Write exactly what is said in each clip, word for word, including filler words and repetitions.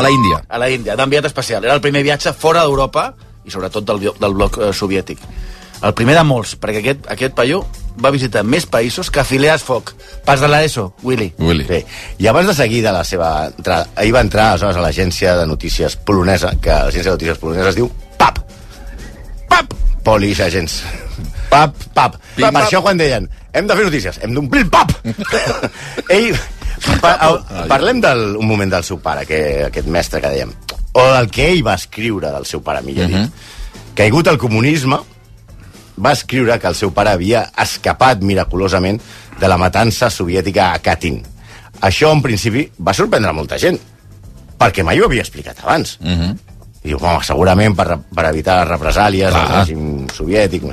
A la Índia. A la Índia, d'enviat especial. Era el primer viatge fora d'Europa i sobretot del, del bloc eh, soviètic. El primer de molts, perquè aquest, aquest paio va visitar més països que Phileas Fogg. Pas de l'ESO, Willy. Willy. Sí. I abans de seguir de la seva entrada, ahir va entrar aleshores a l'agència de notícies polonesa, que l'agència de notícies polonesa es diu P A P. P A P. Polish Agents. P A P, P A P. Per pap. això quan deien, hem de fer notícies, hem d'omplir el P A P. Ell... Pa, el, parlem del, un moment del seu pare, que, aquest mestre que dèiem, o del que ell va escriure del seu pare, millor dit. Uh-huh. Caigut al comunisme, va escriure que el seu pare havia escapat miraculosament de la matança soviètica a Katyn. Això, en principi, va sorprendre molta gent, perquè mai ho havia explicat abans. Uh-huh. I diu, home, segurament per, per evitar les represàlies del règim soviètic.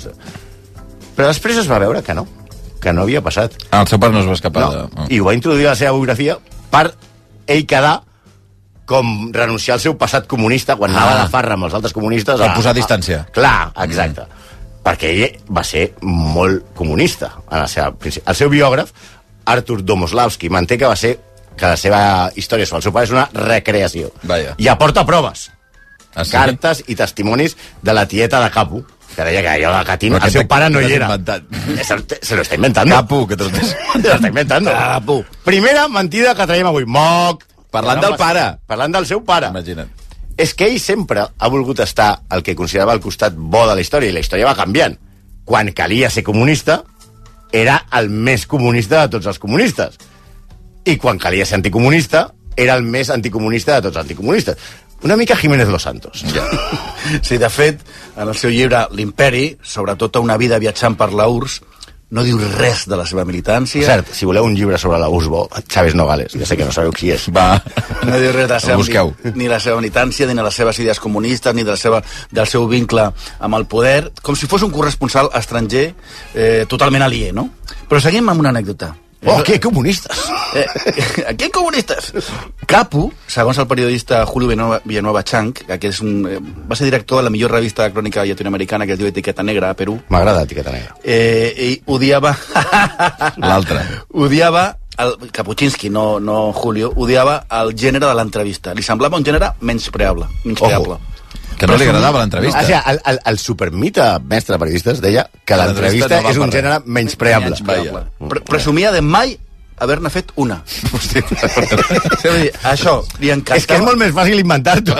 Però després es va veure que no, que no havia passat. Ah, el seu pare no es va escapar. No. De... Oh. I ho va introduir a la seva biografia per ell quedar com renunciar al seu passat comunista quan ah. anava de farra amb els altres comunistes. Per posar distància. Clar, exacte. Mm. Perquè ell va ser molt comunista. En la seva... El seu biògraf, Artur Domoslavski, manté que va ser que la seva història sobre el seu pare és una recreació. Vaya. I aporta proves. Ah, sí? Cartes i testimonis de la tieta de Capu, que deia que allò de Katyn, el seu pare no hi era. Se, se lo está inventando. Capu, que te lo estàs... Se lo está inventando. Capu. Primera mentida que traiem avui. Moc. Parlant del pare. Parlant del seu pare. Imagina't. És que ell sempre ha volgut estar al que considerava el costat bo de la història, i la història va canviant. Quan calia ser comunista, era el més comunista de tots els comunistes. I quan calia ser anticomunista, era el més anticomunista de tots els anticomunistes. Una mica Jiménez Los Santos. Ja. Sí, de fet, en el seu llibre L'Imperi, sobretot una vida viatjant per la U R S S, no diu res de la seva militància. Cert, si voleu un llibre sobre la U R S S bo, Chávez Nogales, ja sé que no sabeu qui és. Va. No diu res de la seva, busqueu. ni la seva militància, ni de les seves idees comunistes, ni de la seva, del seu vincle amb el poder, com si fos un corresponsal estranger eh, totalment aliè, no? Però seguim amb una anècdota. Oh, que comunistes! Eh, què comunistes? Capu, segons el periodista Julio Villanueva, Villanueva Chang, que és un, eh, va ser director de la millor revista de crònica llatinoamericana que es diu Etiqueta Negra a Perú. M'agrada Etiqueta Negra. Eh, i odiava... L'altre. Odiava... El Kapuscinski, no, no Julio, odiava el gènere de l'entrevista. Li semblava un gènere menyspreable. menyspreable. Que no li agradava l'entrevista. No, o sigui, el, el, el supermite mestre de periodistes deia que l'entrevista no és un gènere menyspreable. menyspreable. Pre Presumia de mai haver-ne fet una. Hosti, dir, això li encantava. És que és molt més fàcil inventar-t'ho.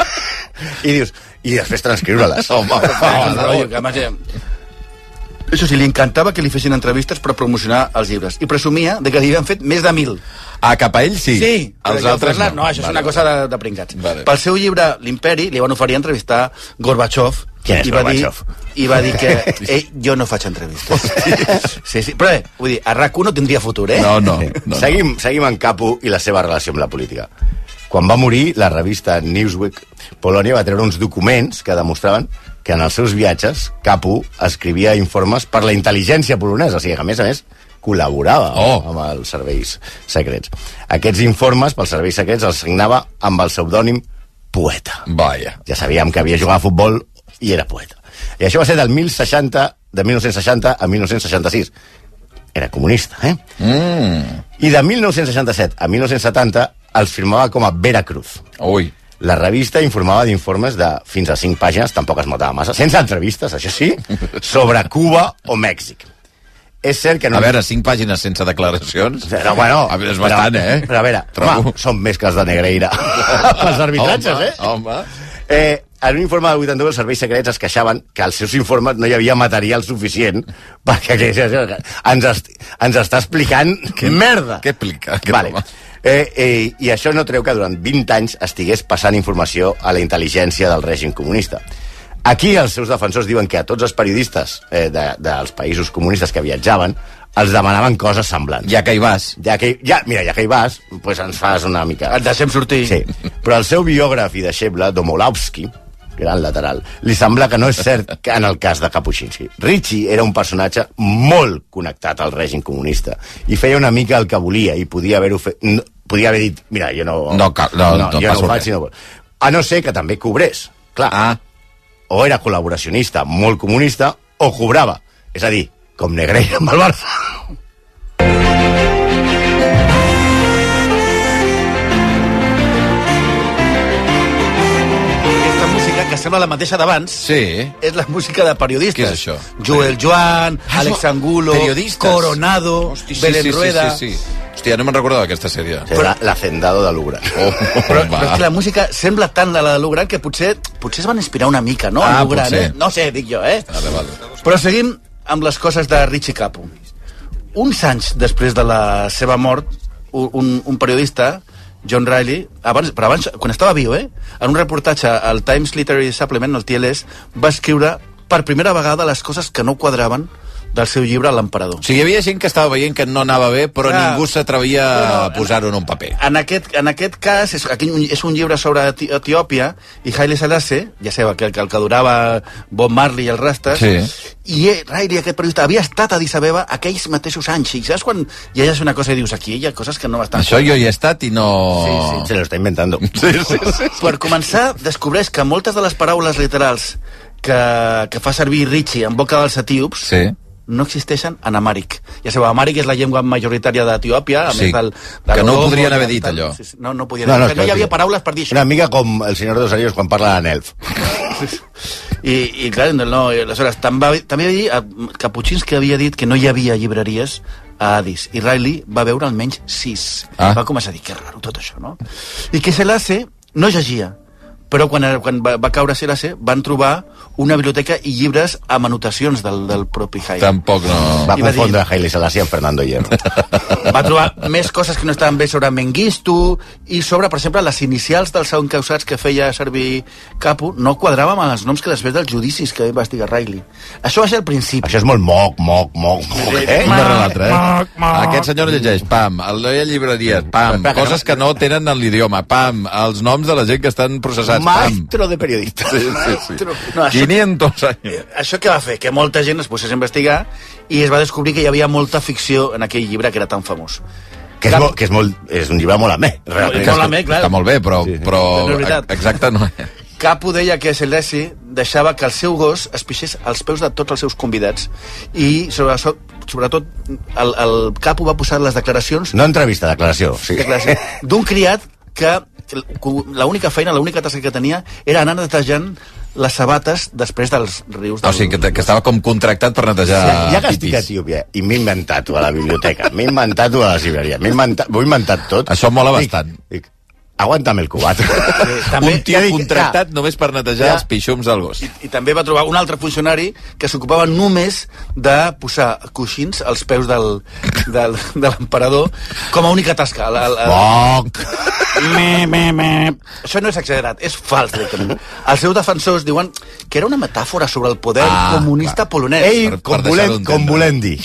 I dius, i després transcriure-les. Home, per favor. Això sí, li encantava que li fessin entrevistes per promocionar els llibres. I presumia de que li havien fet més de mil. Ah, cap a ell sí? Sí. Els altres no. No, això és vale. una cosa de, de pringats. Vale. Pel seu llibre L'Imperi li van oferir entrevistar Gorbachev. Qui és i va Gorbachev? Dir, I va dir que eh, jo no faig entrevistes. Sí, sí. Però bé, vull dir, a RAC u no tindria futur, eh? No, no. no, seguim, no. seguim en Capu i la seva relació amb la política. Quan va morir, la revista Newsweek Polònia va treure uns documents que demostraven que en els seus viatges Capu escrivia informes per la intel·ligència polonesa, o sigui que a més a més col·laborava oh. amb els serveis secrets. Aquests informes pels serveis secrets els signava amb el pseudònim Poeta. Vaya. Ja sabíem que havia jugat a futbol i era poeta. I això va ser del mil seixanta, de mil nou-cents seixanta a mil nou-cents seixanta-sis. Era comunista, eh? Mm. I de mil nou-cents seixanta-set a mil nou-cents setanta els firmava com a Veracruz. Ui. La revista informava d'informes de fins a cinc pàgines, tampoc es notava massa, sense entrevistes, això sí, sobre Cuba o Mèxic. És cert que no... A veure, cinc pàgines sense declaracions... No, bueno... A veure, és bastant, però, eh? Però a veure, home, són més que els de Negreira. Els arbitratges, home, eh? Home, eh, en un informe del vuitanta-u, els serveis secrets es queixaven que als seus informes no hi havia material suficient perquè ens, est ens està explicant que merda. Què explica? Vale. Eh, eh, I això no treu que durant vint anys estigués passant informació a la intel·ligència del règim comunista. Aquí els seus defensors diuen que a tots els periodistes eh, de, dels països comunistes que viatjaven els demanaven coses semblants. Ja que hi vas. Ja que, ja, mira, ja que hi vas, pues ens fas una mica... Et deixem sortir. Sí, però el seu biògraf i deixeble, Domolowski, gran lateral, li sembla que no és cert que en el cas de Kapuscinski. Ritchie era un personatge molt connectat al règim comunista i feia una mica el que volia i podia haver-ho fet... No, podia haver dit, mira, jo no... No, no, no, no jo no ho faig, sinó... A no ser que també cobrés, clar. Ah. O era col·laboracionista molt comunista o cobrava. És a dir, com Negreira amb el Barça. sembla la mateixa d'abans, Sí. és la música de periodistes. Què és això? Joel Joan, Ah, Alex això, Angulo, periodistes. Coronado, Hosti, sí, Belén sí, sí, Rueda... Sí, sí, sí. Hòstia, no me'n recordava d'aquesta sèrie. És la- l'hacendado de l'Ugra. Oh, Però, va. però és que la música sembla tant de la de Lugran que potser, potser es van inspirar una mica, no? Ah, en Lugran, potser. eh? No sé, dic jo, eh? Vale, vale. Però seguim amb les coses de Richie Capo. Uns anys després de la seva mort, un, un periodista, John Riley, abans, però abans, quan estava viu, eh? En un reportatge al Times Literary Supplement, el T L S, va escriure per primera vegada les coses que no quadraven del seu llibre L'Emperador. O sigui, hi havia gent que estava veient que no anava bé, però Clar. ningú s'atrevia Bueno, a posar-ho en un paper. En aquest, en aquest cas, és, aquí és un llibre sobre Eti- Etiòpia, i Haile Selassie, ja sabeu, que el, que el que durava Bob Marley i els rastes, Sí. i eh, Riley, aquest periodista, havia estat a Addis Abeba aquells mateixos anys, i saps quan llegeixes una cosa i dius, aquí hi ha coses que no estan... Això jo hi he estat i no... Sí, sí, se lo está inventando. Sí, sí, sí. Per començar, descobreix que moltes de les paraules literals que, que fa servir Richie en boca dels etíops Sí. no existeixen en amàric. Ja sabeu, amàric és la llengua majoritària d'Etiòpia, a Sí, més del... del que no Oromo, podrien haver del dit tal. allò. Sí, sí, no, no podien No, no, no, no hi havia paraules per dir això. Una mica com el senyor dos anillos quan parla en elf. I, i clar, no, i aleshores, també, també va dir a Kapuscinski havia dit que no hi havia llibreries a Addis, i Riley va veure almenys sis. Ah. Va començar a dir, que raro tot això, no? I que Selassie no llegia, però quan, quan va, va caure Selassie van trobar una biblioteca i llibres amb anotacions del, del propi Haile. Tampoc no... Va I va confondre dir- Haile Selassie amb Fernando Hierro. Va trobar més coses que no estaven bé sobre Mengistu i sobre, per exemple, les inicials dels encausats que feia servir Capo no quadraven amb els noms que després dels judicis que va investigar Riley. Això va ser al principi. Això és molt moc, moc, moc, moc, eh? Un darrere l'altre, eh? Moc, moc. Aquest senyor llegeix, pam, el noi a llibreries, pam, Espera, que coses no- que no tenen en l'idioma, pam, els noms de la gent que estan processats, pam. Maestro de periodista. Sí, sí, sí. No, això- quinientos anys. Això què va fer? Que molta gent es posés a investigar i es va descobrir que hi havia molta ficció en aquell llibre que era tan famós. Que és, molt, que és, molt, és un llibre molt amè, realment. Molt amè, clar. Està molt bé, però, Sí. però No és veritat. exacte no. Capo deia que Selassie deixava que el seu gos es pixés als peus de tots els seus convidats i sobre, sobretot el, el Capo va posar les declaracions No entrevista, declaració. Sí. declaració d'un criat que l'única feina, l'única tasca que tenia era anar netejant les sabates després dels rius del... O sigui, que, que estava com contractat per netejar Ja, ja que estic a pipis. Etiòpia i m'he inventat-ho a la biblioteca, m'he inventat-ho a la llibreria, m'he inventat, m'ho he inventat tot. Això mola Dic- bastant. Dic, aguanta'm el cubat. també- Un tio Ja dic, contractat només per netejar Ja. els pixums del gos. I també va trobar un altre funcionari que s'ocupava només de posar coixins als peus del, del, de l'emperador com a única tasca. El, el, el... Moc! Me, me, me. Això no és exagerat, és fals directament. Els seus defensors diuen que era una metàfora sobre el poder Ah, comunista polonès. Ei, per- per com, deixar-ho volem, entendre. com volem dir.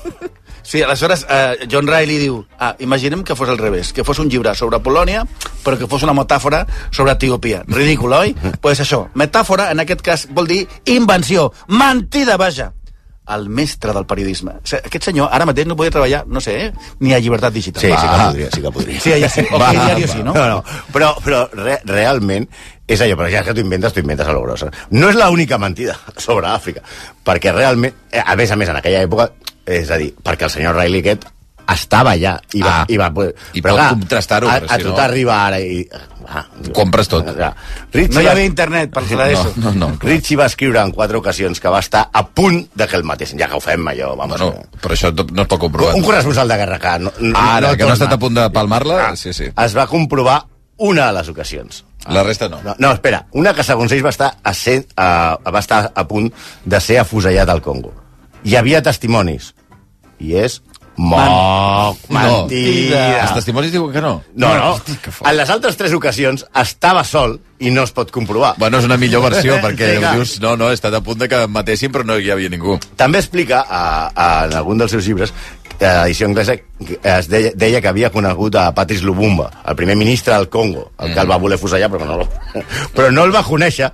Sí, aleshores eh, John Riley diu, ah, imaginem que fos al revés, que fos un llibre sobre Polònia, però que fos una metàfora sobre Etiòpia. Ridícul, oi? Doncs pues això, metàfora, en aquest cas, vol dir invenció, mentida, vaja. El mestre del periodisme. O sigui, aquest senyor ara mateix no podria treballar, no sé, eh, ni a Llibertat Digital. Sí, Va. sí que podria, sí que podria. Sí, ja sí. O Va, que diario va. sí, no? No, no, però, però re, realment és allò, però ja que t'ho inventes, t'ho inventes a lo gros. No és l'única mentida sobre Àfrica, perquè realment, eh, a més a més, en aquella època, és a dir, perquè el senyor Riley aquest estava allà i va... Ah, i, va, i pot contrastar-ho, a, però a si tu no- t'arriba ara i... Ah, Compres tot. Ja. Richie No hi va- havia internet per fer eso. No, no, clar. Richie va escriure en quatre ocasions que va estar a punt de que el matessin. Ja que ho fem, allò, vamos. Bueno, però això no es pot comprovar. un corresponsal de guerra que no, no, Ara, que no ha torna. estat a punt de palmar-la, Ah, sí, sí. Es va comprovar una de les ocasions. La resta no. No, no, espera, una que segons ells va estar a, ser, a, va estar a punt de ser afusellat al Congo. Hi havia testimonis. I és... Moc, mentida. Els testimonis diuen que no. No, no. Hosti, que fort. En les altres tres ocasions estava sol i no es pot comprovar. Bueno, és una millor versió, perquè Sí, clar. dius, no, no, he estat a punt de que em matessin, però no hi havia ningú. També explica, a, a, en algun dels seus llibres, a edició anglesa, que es deia, deia que havia conegut a Patrice Lumumba, el primer ministre del Congo, el que el va voler fusellar, però no, però no el va conèixer.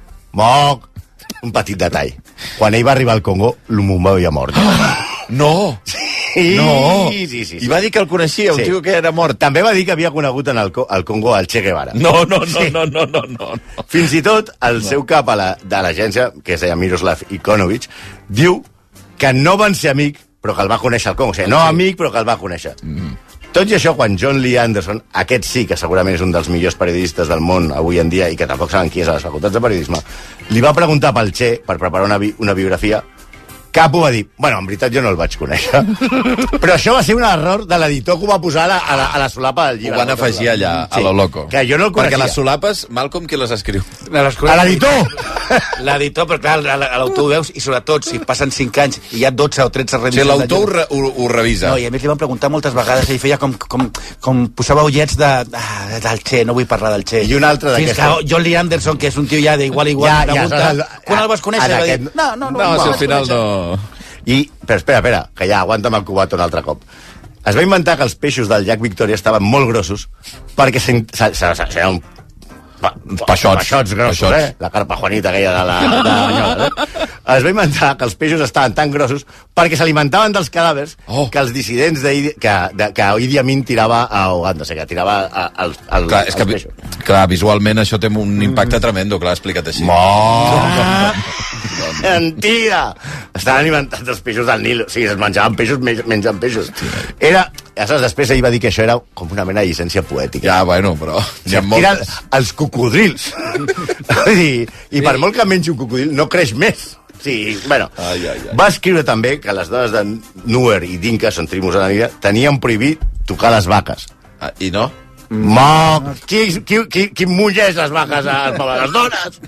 Moc, un petit detall. Quan ell va arribar al Congo, Lumumba havia mort. No! Sí, No! sí, sí, sí. I va dir que el coneixia, un Sí. tio que era mort. També va dir que havia conegut en el, Co- al Congo el Che Guevara. No, no, no, Sí. no, no, no, no. no. Fins i tot el seu cap a la, de l'agència, que es deia Miroslav Ikonovic, diu que no van ser amic, però que el va conèixer al Congo. O sigui, no amic, però que el va conèixer. Mm. Tot i això, quan John Lee Anderson, aquest sí que segurament és un dels millors periodistes del món avui en dia i que tampoc saben qui és a les facultats de periodisme, li va preguntar pel Che per preparar una, bi una biografia. Capo va dir, bueno, en veritat jo no el vaig conèixer. Però això va ser un error de l'editor que ho va posar a la, a la, a la solapa del llibre. Ho van afegir allà, sí, a lo loco. Que jo no el coneixia. Perquè les solapes, Malcolm, qui les escriu? A l'editor! L'editor, però clar, a l'autor ho veus, i sobretot, si passen cinc anys i hi ha dotze o tretze revisions... O sigui, l'autor ho, re, ho, ho revisa. No, i a més li van preguntar moltes vegades, i feia com, com, com posava ullets de, ah, del Che, no vull parlar del Che. I un altre d'aquesta... Fins que John Lee Anderson, que és un tio ja d'igual a igual, ja, pregunta, ja, el... quan el vas conèixer? Va dir, no, no, no, no, no si al final no... I, però espera, espera, que ja aguanta'm el cubato un altre cop. Es va inventar que els peixos del llac Victòria estaven molt grossos perquè seran un... Pa, peixots. Peixots grossos, peixots. Eh? La carpa Juanita aquella de la... De la eh? Es va inventar que els peixos estaven tan grossos perquè s'alimentaven dels cadàvers oh. que els dissidents de, que, de, que Idi Amin tirava a Uganda, o sigui, que tirava a, a, a, clar, és als que, peixos. Clar, visualment això té un impacte mm. tremendo, clar, explica't així. Ah, mentida! Estaven alimentats els peixos del Nil, o sigui, es menjaven peixos, mengen peixos. Era... Aleshores, després ell va dir que això era com una mena de llicència poètica. Ja, bueno, però... O sigui, eren els cocodrils. I, I per molt que mengi un cocodril, no creix més. Sí, bueno, ai, ai, ai. Va escriure també que les dones de Nuer i Dinka, són tribus a la vida, tenien prohibit tocar les vaques. Ah, I no? Moc! Qui, qui, qui, qui mulleix les vaques a les dones?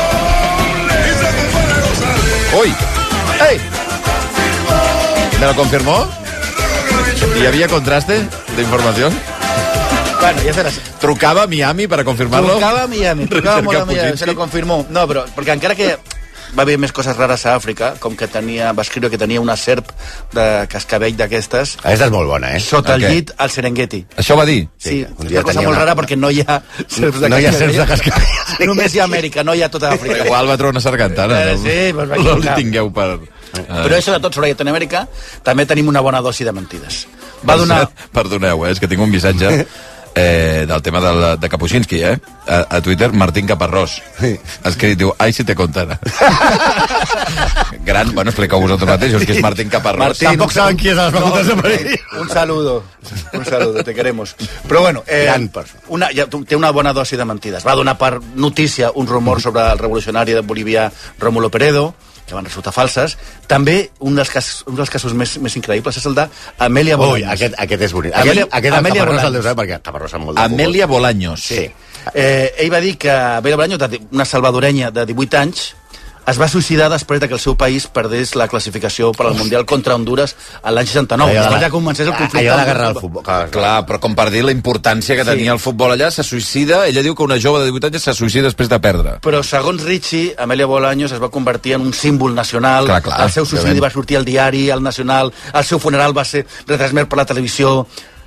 Ui! Ei! ¿Me lo confirmó? ¿Y había contraste de información? Bueno, ya será. ¿Trucaba a Miami para confirmarlo? Trucaba a Miami, trucava molt a Miami, se lo confirmó. No, però, perquè encara que va haver més coses rares a Àfrica, com que tenia, va escriure que tenia una serp de cascabell d'aquestes... Aquesta és molt bona, eh? Sota el okay. llit al Serengeti. Això va dir? Sí, sí, una cosa molt una... rara perquè no hi ha serps de no cascabell. No hi ha serps de cascabell. Només hi ha Amèrica, no hi ha tota Àfrica. Igual va trobar una sargantana. Eh, sí, pues no li tingueu per... Però això de tot sobre Llatinoamèrica també tenim una bona dosi de mentides. Va donar... Perdoneu, eh, és que tinc un missatge eh, del tema de, de Kapuscinski, eh? A, a Twitter, Martín Caparrós. Ha escrit, diu, ai, si te contara. Gran, bueno, expliqueu vosaltres mateixos, que és Martín Caparrós. Martín, tampoc saben qui és a les facultats de París. Un saludo, un saludo, te queremos. Però bueno, eh, una, ja, té una bona dosi de mentides. Va donar per notícia un rumor sobre el revolucionari bolivià Rómulo Peredo, que van resultar falses. També un dels casos, un dels casos més, més increïbles és el d'Amèlia Bolaños. Ui, aquest, aquest és bonic. Amèlia, aquest aquest Amèlia Caparrós Bolaños. el deu saber perquè Caparrós sap molt de futbol. Amèlia Bolaños. Sí. Eh, ell va dir que Amèlia Bolaños, una salvadorenya de divuit anys, es va suïcidar després de que el seu país perdés la classificació per al Mundial contra Honduras a l'any seixanta-nou. Després ja comencés el conflicte. Allò de la guerra del futbol. Clar, clar, però com per dir la importància que tenia sí. el futbol allà, se suïcida, ella diu que una jove de divuit anys se suïcida després de perdre. Però segons Richie, Amèlia Bolaños es va convertir en un símbol nacional. Clar, clar, el seu suïcidi va sortir al diari, al Nacional, el seu funeral va ser retransmès per la televisió.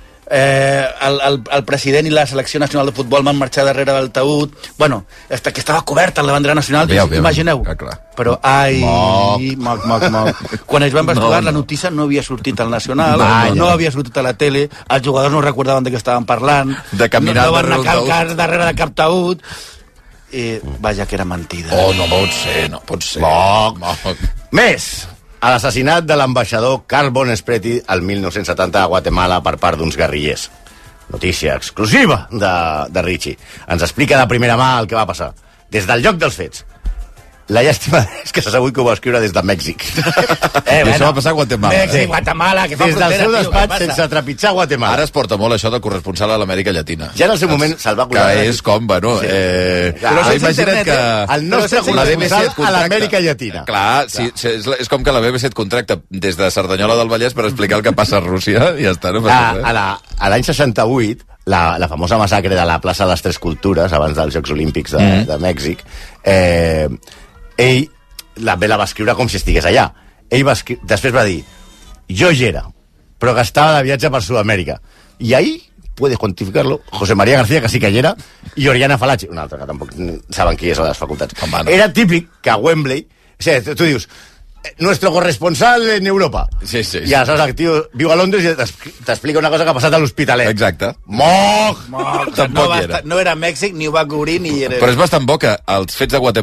Eh, el, el, el president i la selecció nacional de futbol van marxar darrere del taüt. Bueno, hasta que estava coberta en la bandera nacional, veu, veu, imagineu. Clar. Però, ai, moc, moc, moc. Quan es va investigar, no, no. la notícia no havia sortit al Nacional, no, no havia sortit a la tele, els jugadors no recordaven de què estaven parlant, de caminar no, no van darrere, anar darrere de cap taüt. I, vaja, que era mentida. Oh, no pot ser, no pot ser. Moc. Moc. Més! A l'assassinat de l'ambaixador Carl von Spreti el mil nou-cents setanta a Guatemala per part d'uns guerrillers. Notícia exclusiva de, de Richie. Ens explica de primera mà el que va passar. Des del lloc dels fets. La llàstima és que se sabut que ho va escriure des de Mèxic. Eh, bueno, això va passar a Guatemala. Mèxic, Guatemala, que fa des frontera, del seu despatx, tio, sense trepitjar Guatemala. Ara es porta molt això del corresponsal a l'Amèrica Llatina. Ja en el seu moment se'l va colar. Que és com, bueno... Sí. Eh, però imagina't internet, que... El nostre corresponsal a l'Amèrica Llatina. Clar, sí, sí, és, és com que la B B C et contracta des de Cerdanyola del Vallès per explicar el que passa a Rússia i ja està, no passa res. A, a, a l'any seixanta-vuit, la, la famosa massacre de la plaça de les Tres Cultures, abans dels Jocs Olímpics de, mm. de Mèxic, eh, ell la, la va escriure com si estigués allà. Ell va escriure, després va dir, jo hi era, però que estava de viatge per Sud-amèrica. I ahí, puedes quantificar-lo, José María García, que sí que hi era, i Oriana Falachi, una altra que tampoc saben qui és a les facultats. Home, no. Era típic que a Wembley, o sigui, tu dius, nuestro corresponsal en Europa. Sí, sí, sí. I aleshores el tio viu a Londres i t'explica una cosa que ha passat a l'Hospitalet. Exacte. Moc! Moc. No, va estar, no era Mèxic, ni ho va cobrir, ni... Era... Però és bastant bo que els fets de Guatemala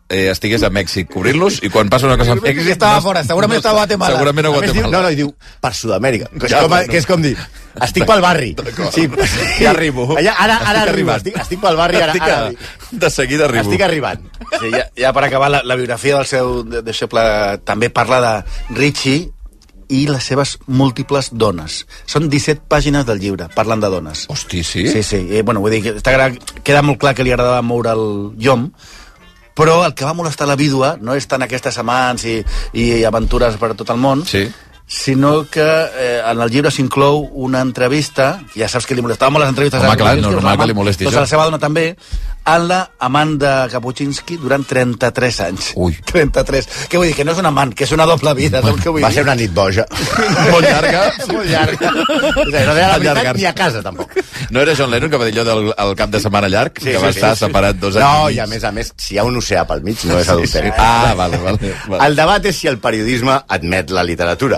eh, estigués a Mèxic cobrint-los i quan passa una cosa a Mèxic... Estava fora, segurament estava a Guatemala. Segurament a Guatemala. No, no, i diu, per Sud-amèrica, que, ja, com, que és com dir, estic pel barri. Sí, ja arribo. Allà, ara ara arribo, estic, estic pel barri, ara, estic a, ara... De seguida arribo. Estic arribant. Sí, ja, ja per acabar, la, la biografia del seu deixeble també parla de Richie i les seves múltiples dones. Són disset pàgines del llibre, parlen de dones. Hosti, sí? Sí, sí. Eh, bueno, vull dir que està, queda molt clar que li agradava moure el llom, però el que va molestar la vídua no és tant aquestes amants i, i aventures per tot el món, sí, sinó que eh, en el llibre s'inclou una entrevista, ja saps que li molestava molt les entrevistes. Home, clar, normal que li molesti doncs això. A la seva dona també, en la amant de Kapuscinski durant trenta-tres anys. Ui. trenta-tres. Què vull dir? Que no és un amant, que és una doble vida. Bueno, que vull va dir? ser una nit boja. Molt llarga. Molt llarga. O sigui, no deia la veritat ni a casa, tampoc. No era John Lennon que va dir allò del el cap de setmana llarg? Sí, que sí, va sí, estar sí. separat dos anys No, i i a més a més, si hi ha un oceà pel mig, no és adulteri. Sí, sí. Ah, vale, vale, vale. El debat és si el periodisme admet la literatura.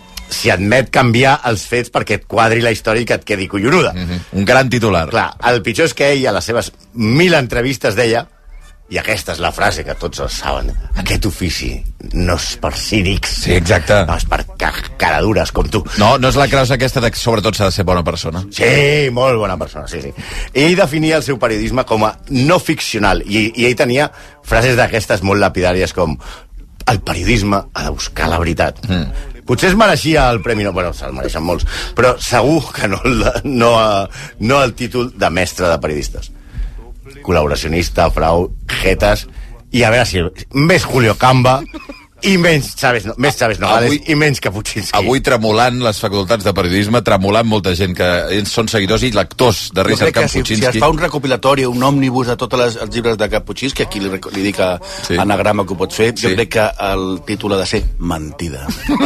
Si admet canviar els fets perquè et quadri la història i que et quedi collonuda. Mm-hmm. Un gran titular. Clar, el pitjor és que ell a les seves mil entrevistes deia, i aquesta és la frase que tots els saben, aquest ofici no és per cínics. Sí, exacte. No és per ca caradures com tu. No, no és la creusa aquesta de que sobretot s'ha de ser bona persona. Sí, molt bona persona, sí, sí. Ell definia el seu periodisme com a no ficcional, i, i ell tenia frases d'aquestes molt lapidàries com el periodisme ha de buscar la veritat. Mm. Potser es mereixia el premi, no, bueno, se'l mereixen molts, però segur que no, no, no el títol de mestre de periodistes. Col·laboracionista, frau, jetes, i a veure si més Julio Camba i menys Chávez, no, més Chávez Nogales avui, i menys Kapuscinski. Avui tremolant les facultats de periodisme, tremolant molta gent que són seguidors i lectors de Richard Kapuscinski. Si, si es fa un recopilatori, un òmnibus de tots les, els llibres de Kapuscinski, aquí li, li dic a sí. anagrama que ho pots fer, sí. Jo crec que el títol ha de ser Mentida.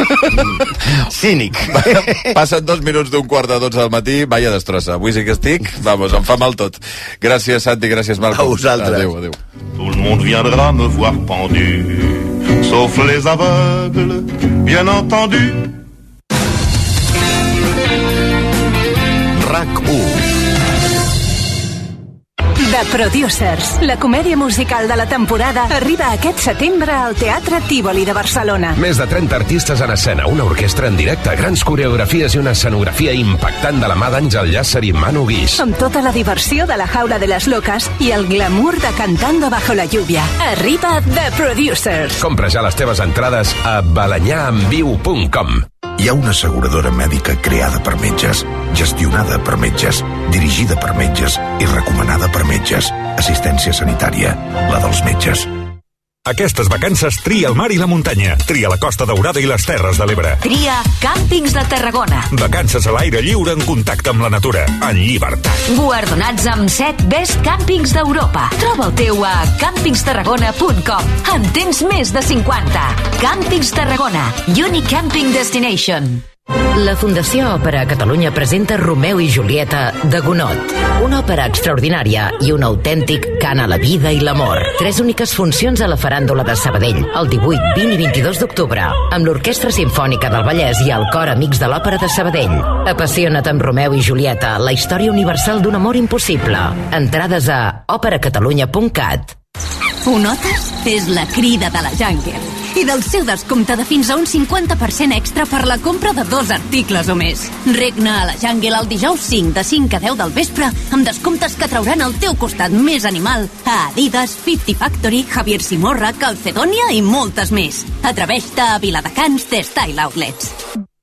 Cínic. Passen dos minuts d'un quart de dotze del matí, vaya destrossa. Avui sí que estic, vamos, em fa mal tot. Gràcies, Santi, gràcies, Marco. A vosaltres. Adéu, adéu. Tout le monde viendra me voir pendu, sauf les aveugles, bien entendu. RAC u. The Producers, la comèdia musical de la temporada, arriba aquest setembre al Teatre Tívoli de Barcelona. Més de trenta artistes en escena, una orquestra en directe, grans coreografies i una escenografia impactant de la mà d'Àngel Llàcer i Manu Guix. Amb tota la diversió de la Jaula de les Locas i el glamour de Cantando bajo la lluvia. Arriba The Producers. Compra ja les teves entrades a balanyaenviu punt com. Hi ha una asseguradora mèdica creada per metges, gestionada per metges, dirigida per metges i recomanada per metges. Assistència sanitària, la dels metges. Aquestes vacances tria el mar i la muntanya. Tria la Costa Daurada i les Terres de l'Ebre. Tria Càmpings de Tarragona. Vacances a l'aire lliure en contacte amb la natura. En llibertat. Guardonats amb set Best Càmpings d'Europa. Troba el teu a càmpings tarragona punt com. En tens més de cinquanta. Càmpings Tarragona. Unique Camping Destination. La Fundació Òpera Catalunya presenta Romeu i Julieta de Gounod. Una òpera extraordinària i un autèntic cant a la vida i l'amor. Tres úniques funcions a la Faràndula de Sabadell, el divuit, vint i vint-i-dos d'octubre, amb l'Orquestra Simfònica del Vallès i el Cor Amics de l'Òpera de Sabadell. Apassiona't amb Romeu i Julieta, la història universal d'un amor impossible. Entrades a òpera catalunya punt cat. Ho notes? És la crida de la Jungle. I del seu descompte de fins a un cinquanta per cent extra per la compra de dos articles o més. Regna a la Jungle el dijous cinc de cinc a deu del vespre amb descomptes que trauran el teu costat més animal a Adidas, Fifty Factory, Javier Simorra, Calcedonia i moltes més. Atreveix-te a Viladecans de Style Outlets.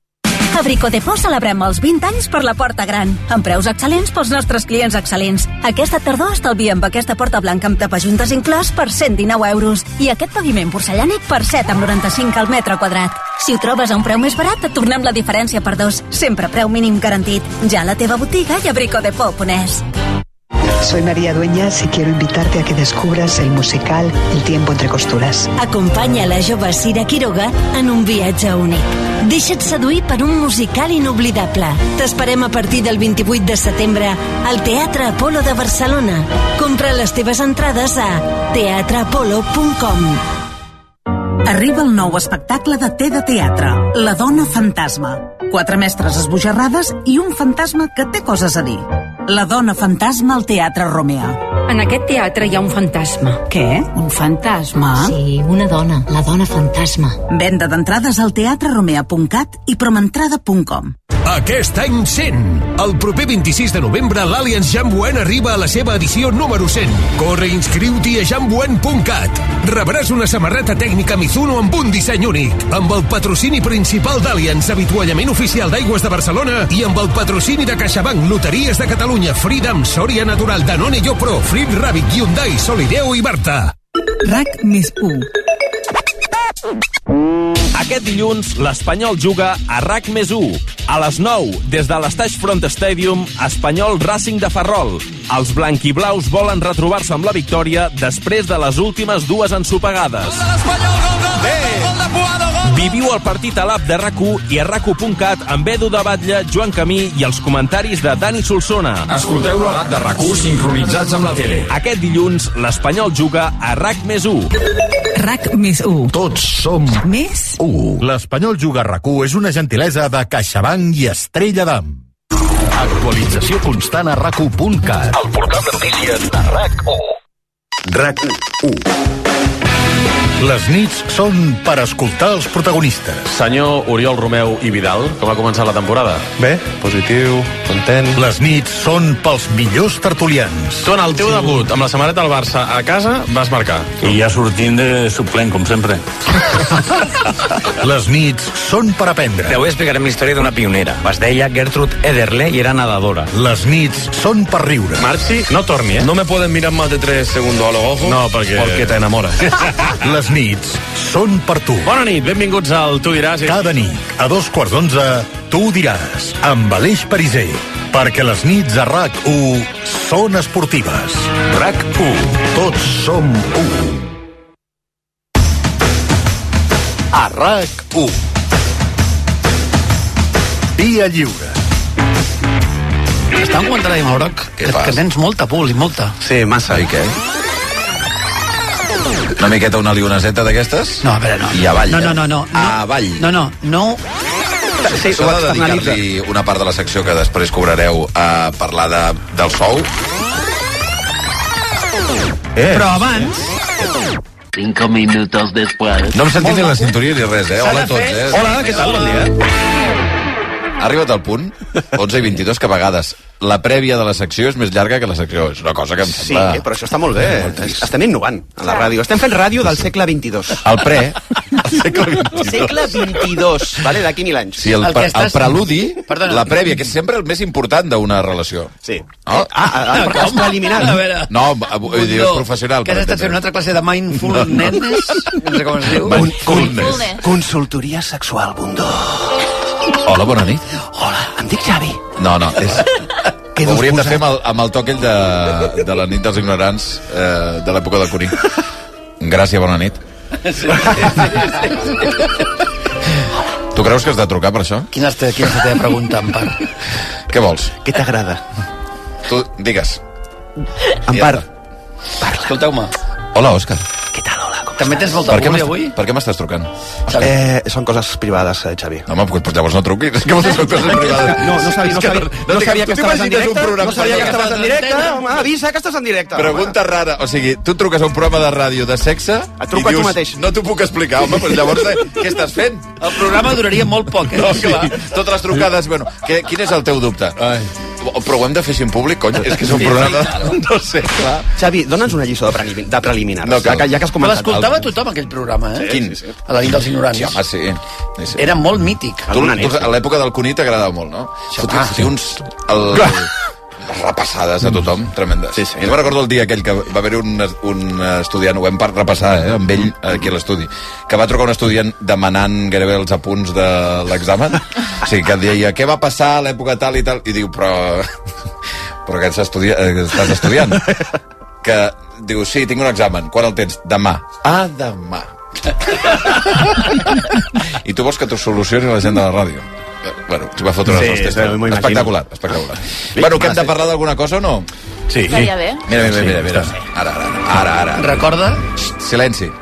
A Bricodepot celebrem els vint anys per la Porta Gran, amb preus excel·lents pels nostres clients excel·lents. Aquesta tardor estalvia amb aquesta porta blanca amb tapajuntes inclòs per cent dinou euros i aquest paviment porcellànic per set coma noranta-cinc al metre quadrat. Si ho trobes a un preu més barat, et tornem la diferència per dos. Sempre preu mínim garantit. Ja a la teva botiga i a bricodepot punt es. Soy María Dueñas y quiero invitarte a que descubras el musical El tiempo entre costuras. Acompanya la jove Sira Quiroga en un viatge únic. Deixa't seduir per un musical inoblidable. T'esperem a partir del vint-i-vuit de setembre al Teatre Apolo de Barcelona. Compra les teves entrades a teatre apolo punt com. Arriba el nou espectacle de T de Teatre, La dona fantasma. Quatre mestres esbojarrades i un fantasma que té coses a dir. La dona fantasma al Teatre Romea. En aquest teatre hi ha un fantasma. Què? Un fantasma? Sí, una dona, la dona fantasma. Venda d'entrades al teatre romea punt cat i promentrada punt com. Aquest any cent. El proper vint-i-sis de novembre l'Allianz Jamboen arriba a la seva edició número cent. Corre i inscriu-t'hi a jamboen punt cat. Rebràs una samarreta tècnica Mizuno amb un disseny únic, amb el patrocini principal d'Allianz, avituallament oficial d'Aigües de Barcelona, i amb el patrocini de CaixaBank, Loteries de Catalunya, Freedom, Sòria Natural, Danone Yopro, Frit Rabbit, Hyundai, Solideo i Barta. RAC més u. Aquest dilluns, l'Espanyol juga a RAC més u. A les nou, des de l'Estaix Front Stadium, Espanyol Racing de Ferrol. Els blanquiblaus volen retrobar-se amb la victòria després de les últimes dues ensopegades. Viviu el partit a l'app de RAC u i a rac u punt cat amb Edu de Batlle, Joan Camí i els comentaris de Dani Solsona. Escolteu-lo a l'app de RAC u sincronitzats amb la tele. Aquest dilluns, l'Espanyol juga a RAC més u. RAC més u. Tots som Més u. L'Espanyol juga a RAC u és una gentilesa de CaixaBank i Estrella d'Am. Actualització constant a rac u punt cat. El portal de notícies de RAC u. RAC u. Les nits són per escoltar els protagonistes. Senyor Oriol Romeu i Vidal, com ha començat la temporada? Bé, positiu, content. Les nits són pels millors tertulians. Tu en el teu debut amb la samarreta del Barça a casa vas marcar. I ja sortint de suplent, com sempre. Les nits són per aprendre. Te avui explicarem la història d'una pionera. Es deia Gertrude Ederle i era nedadora. Les nits són per riure. Marxi, no torni, eh? No me pueden mirar más de tres segundos a los ojos. No, perquè... Porque te enamoras. Les nits són per tu. Bona nit, benvinguts al Tu diràs. Cada nit, a dos quarts d'onze, Tu diràs, amb Aleix Pariser. Perquè les nits a RAC u són esportives. RAC u. Tots som u. A RAC u. Via lliure. Estàvem comentant ahir amb el Broc que, que tens molta pols i molta. Sí, massa. I què? Una miqueta una lionaseta d'aquestes? No, a veure, no. I avall. No, no, no. no avall. No, no, no. Sí, s'ha de dedicar-li una part de la secció que després cobrareu a parlar de, del sou. Eh. Però abans... Cinco minutos después. No hem sentit ni la cinturia ni res, eh? Hola a tots, eh? Hola, què tal? Bon dia. Ha arribat al punt, onze i vint-i-dos, que a vegades la prèvia de la secció és més llarga que la secció. És una cosa que em sí, sembla... Sí, però això està molt bé. Estem innovant a la ràdio. Estem fent ràdio del segle vint-i-dos. El pre... El segle vint-i-dos. Segle vint-i-dos, vale? D'aquí mil anys. Sí, el, el, estàs... el preludi, Perdona. La prèvia, que és sempre el més important d'una relació. Sí. No? Ah, ah, ah com? Preliminar. A veure... No, vull dir, és professional. Que has estat fent una altra classe de mindfulness? No sé com es diu. Mindfulness. Consultoria sexual, Bundó. Hola, bona nit. Hola, em dic Xavi. No, no, és... Ho hauríem de fer amb el, amb el toc aquell de, de la nit dels ignorants, eh, de l'època del Cuní. Gràcies, bona nit. Sí, sí, sí, sí. Tu creus que has de trucar per això? Quina és la teva pregunta, Empar? Què vols? Què t'agrada? Tu, digues. Empar, parla. Escolteu-me. Hola, Òscar. Què tal, hola? Com També tens molta públic avui? Per què m'estàs trucant? Eh, són coses privades, eh, Xavi. No, home, doncs llavors no truquis. És que vols dir són coses privades. No, no sabia, no sabia, no sabia que estaves en directe. No sabia que estaves en directe. Home, avisa que estàs en directe. Pregunta rara. O sigui, tu truques a un programa de ràdio de sexe et truca tu mateix. No t'ho puc explicar, home, però llavors eh, què estàs fent? El programa duraria molt poc, eh? No, clar. Totes les trucades, bueno, què, quin és el teu dubte? Ai. Però ho hem de fer així en públic, cony? És que és un programa... No sé, clar. Xavi, dona'ns una lliçó de, prelimi de preliminars. No cal. Ja, ja que has comentat. L'escoltava tothom, aquell programa, eh? Quin? Sí, sí. A la nit dels ignorants. Sí, home, sí. sí, sí. Era molt mític. Tu, tu, a l'època del Cuní t'agradava molt, no? Fotia ah, sí. uns... El, repassades a tothom, tremendes. Sí, sí. Jo me recordo el dia aquell que va haver un, un estudiant, ho vam repassar, eh, amb ell aquí a l'estudi, que va trucar un estudiant demanant gairebé els apunts de l'examen. O sigui, que deia, què va passar a l'època tal i tal? I diu, però... però que estudia, estàs estudiant. Que diu, sí, tinc un examen. Quan el tens? Demà. Ah, demà. I tu vols que t'ho solucioni la gent de la ràdio? Bueno, s'hi va fotre unes hostes. Sí, espectacular, espectacular. Bueno, que hem de parlar d'alguna cosa o no? Sí. Estaria bé. Mira, mira, mira, mira. Ara, ara, ara, ara. Recorda? Silenci.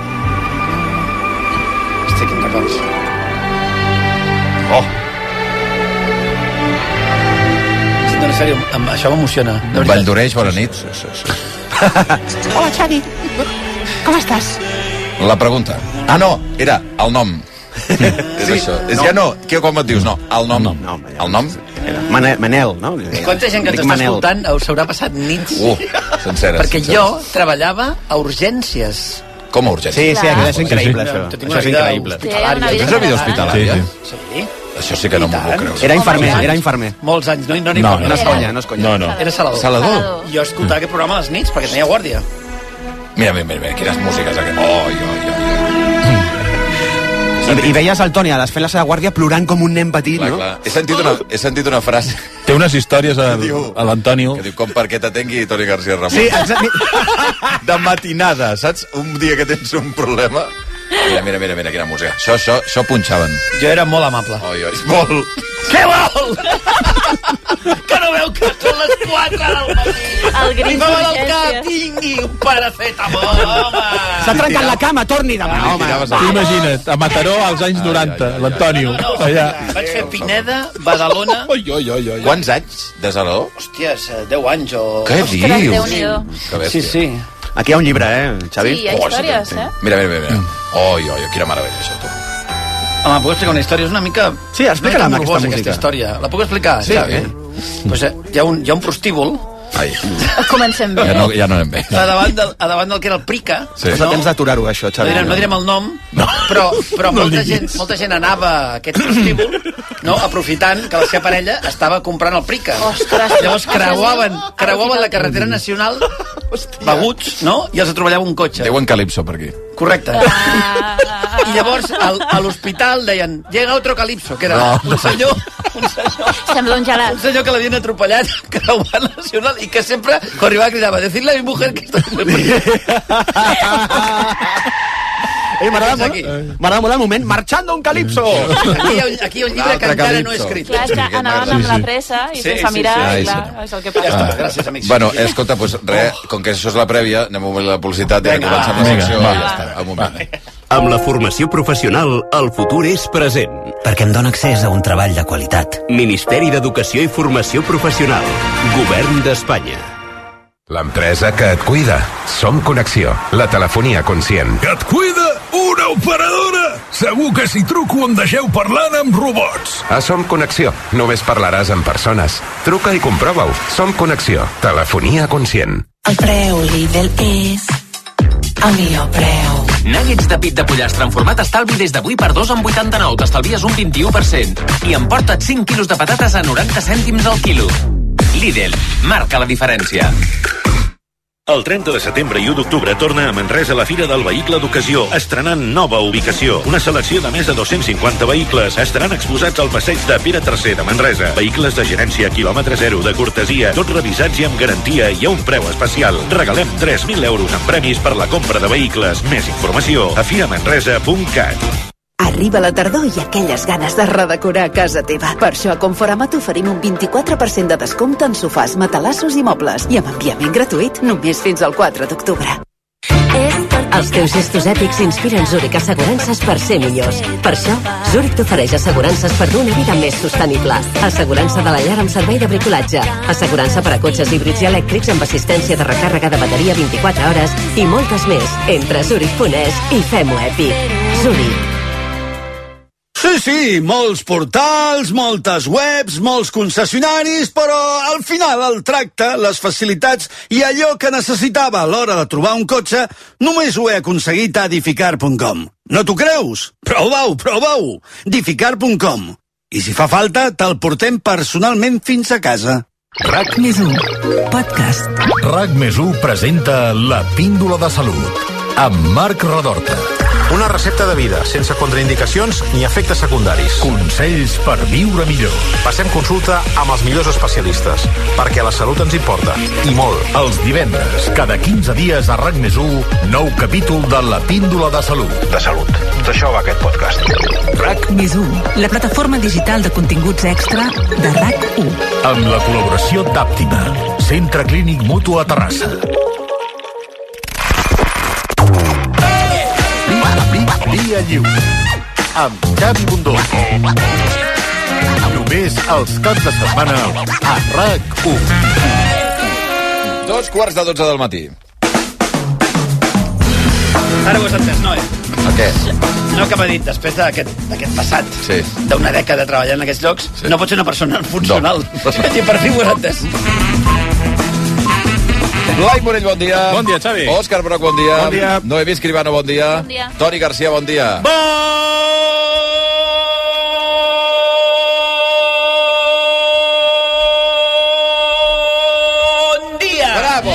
Estic en records. Oh. No, en sèrio, això m'emociona. Valldoreix, bona nit. Hola, Xavi. Com estàs? La pregunta. Ah, no, era el nom. És això. És ja no, què, com et dius? No, el nom. El nom? Manel, Manel, no? Quanta gent que ens està escoltant s'haurà passat nits? Uh, senceres. Perquè jo treballava a urgències. Com a urgències? Sí, sí, això és increïble, això. Això és increïble. Tens una vida hospitalària? Sí. Això sí que no m'ho puc creure. Era infermer, era infermer. Molts anys, no, no, no, no és conya, no és conya. No, no. Era salador. Salador? Jo escoltava aquest programa a les nits perquè tenia guàrdia. Mira, mira, mira, quines músiques aquest. Oh, oh, oh. I veies el Toni a les fent la seva guàrdia plorant com un nen petit, clar, no? Clar. He, sentit una, he sentit una frase... Té unes històries a, a l'Antonio. Que diu, com perquè t'atengui Toni García Ramon. Sí, exacte. De matinada, saps? Un dia que tens un problema... Mira, mira, mira, mira, quina música. Això, això, això punxaven. Jo era molt amable. Oi, oi, molt. Què vol? Que no veu que són les quatre del matí? El gris Li fa mal al d'urgències. cap, tingui un paracetamol, home. S'ha trencat la cama, torni demà, home. Tu imagina't, a Mataró als anys noranta, l'Antonio. Allà. Vaig fer Pineda, Badalona... Oi, oi, oi, oi. Quants anys de Saló? Hòsties, deu anys o... Què Ostres, dius? Déu-n'hi-do. Que bèstia. Sí, sí. Aquí hi ha un llibre, eh, Xavi? Sí, hi ha històries, eh? Mira, mira, mira. mira. Oi, oi, quina meravella, això, tu. Home, puc explicar una història? És una mica... Sí, explica-la amb aquesta morbosa, música. aquesta història. La puc explicar, Sí, Xavi? Pues, eh, hi, ha un, hi ha un prostíbul Ai. Comencem bé. Ja no, ja no anem bé. a davant del, a davant del que era el Prica. Sí. Has de temps d'aturar-ho, això, No Xavi. direm, no direm el nom, no. però, però No molta, diguis. gent, molta gent anava a aquest prostíbul, no, aprofitant que la seva parella estava comprant el Prica. Ostres, Llavors creuaven, creuaven la carretera nacional beguts, no? I els atropellava un cotxe. Deuen Calipso per aquí. Correcte. Ah, I llavors al, a l'hospital deien llega otro Calipso, que era No. un senyor un senyor, sembla un un gelat. senyor que l'havien atropellat creuant la nacional i que sempre quan arribava cridava decirle a mi mujer que estoy en el peligro. Eh, m'agrada molt, Aquí. m'agrada molt el moment marxando un calipso. Aquí hi ha, un- aquí hi ha un llibre que L'altre encara no he Calipso. escrit. Clar, és que anaven amb la pressa i Sí, sense sí, mirar, sí. i Ai, clar, sí. és el que Ja passa. està, gràcies, amics. Bueno, escolta, doncs res, com que això és la prèvia, anem a la publicitat i ara Vinga, comencem va. la secció Vinga, i ja va. està, un moment. Amb la formació professional, el futur és present. Perquè em dóna accés a un treball de qualitat. Ministeri d'Educació i Formació Professional. Govern d'Espanya. L'empresa que et cuida. Som Connexió, la telefonia conscient. Que et cuida una operadora! Segur que si truco em deixeu parlant amb robots. A Som Connexió només parlaràs amb persones. Truca i comprova-ho. Som Connexió, telefonia conscient. El preu Lidl és el millor preu. Nuggets de pit de pollastre en format estalvi des d'avui per dos amb vuitanta-nou. T'estalvies un vint-i-u per cent. I emporta't cinc quilos de patates a noranta cèntims al quilo. Lidl, marca la diferència. El trenta de setembre i u d'octubre torna a Manresa la Fira del Vehicle d'Ocasió, estrenant nova ubicació. Una selecció de més de dos-cents cinquanta vehicles estaran exposats al passeig de Pere tercer de Manresa. Vehicles de gerència quilòmetre zero, de cortesia, tots revisats i amb garantia i a un preu especial. Regalem tres mil euros en premis per la compra de vehicles. Més informació a firamanresa punt cat. Arriba la tardor i aquelles ganes de redecorar casa teva. Per això a Conforama t'oferim un vint-i-quatre per cent de descompte en sofàs, matalassos i mobles i amb enviament gratuït només fins al quatre d'octubre. Els teus gestos èpics inspiren Zurich Assegurances per ser millors. Per això, Zurich t'ofereix assegurances per dur una vida més sostenible. Assegurança de la llar amb servei de bricolatge. Assegurança per a cotxes híbrids i elèctrics amb assistència de recàrrega de bateria vint-i-quatre hores i moltes més. Entra a zurich punt es i fem-ho èpic. Zurich. Sí, sí, molts portals, moltes webs, molts concessionaris, però al final el tracte, les facilitats i allò que necessitava a l'hora de trobar un cotxe només ho he aconseguit a edificar punt com. No t'ho creus? Prova-ho, prova-ho! edificar punt com. I si fa falta, te'l portem personalment fins a casa. RAC més u, podcast. RAC més u presenta La Píndola de Salut, amb Marc Redorta. Una recepta de vida, sense contraindicacions ni efectes secundaris. Consells per viure millor. Passem consulta amb els millors especialistes, perquè la salut ens importa, i molt. Els divendres, cada quinze dies a RAC més u, nou capítol de La Píndola de Salut. De salut. D'això va aquest podcast. RAC més u, la plataforma digital de continguts extra de RAC u. Amb la col·laboració d'Àptima, Centre Clínic Mutu a Terrassa. Via lliure, amb Xavi Bundó. Només els caps de setmana a RAC u. Dos quarts de dotze del matí. Ara ho has entès, no, eh? El què? No, que m'ha dit, després d'aquest passat, sí. d'una dècada treballant en aquests llocs, sí. no pot ser una persona funcional. No. I per fi ho has entès. Blai Morell, bon dia. Bon dia, Xavi. Òscar Broc, bon dia. Bon dia. Noemí Escribano, bon dia. Bon dia. Toni Garcia, bon dia. Bon dia! Bravo!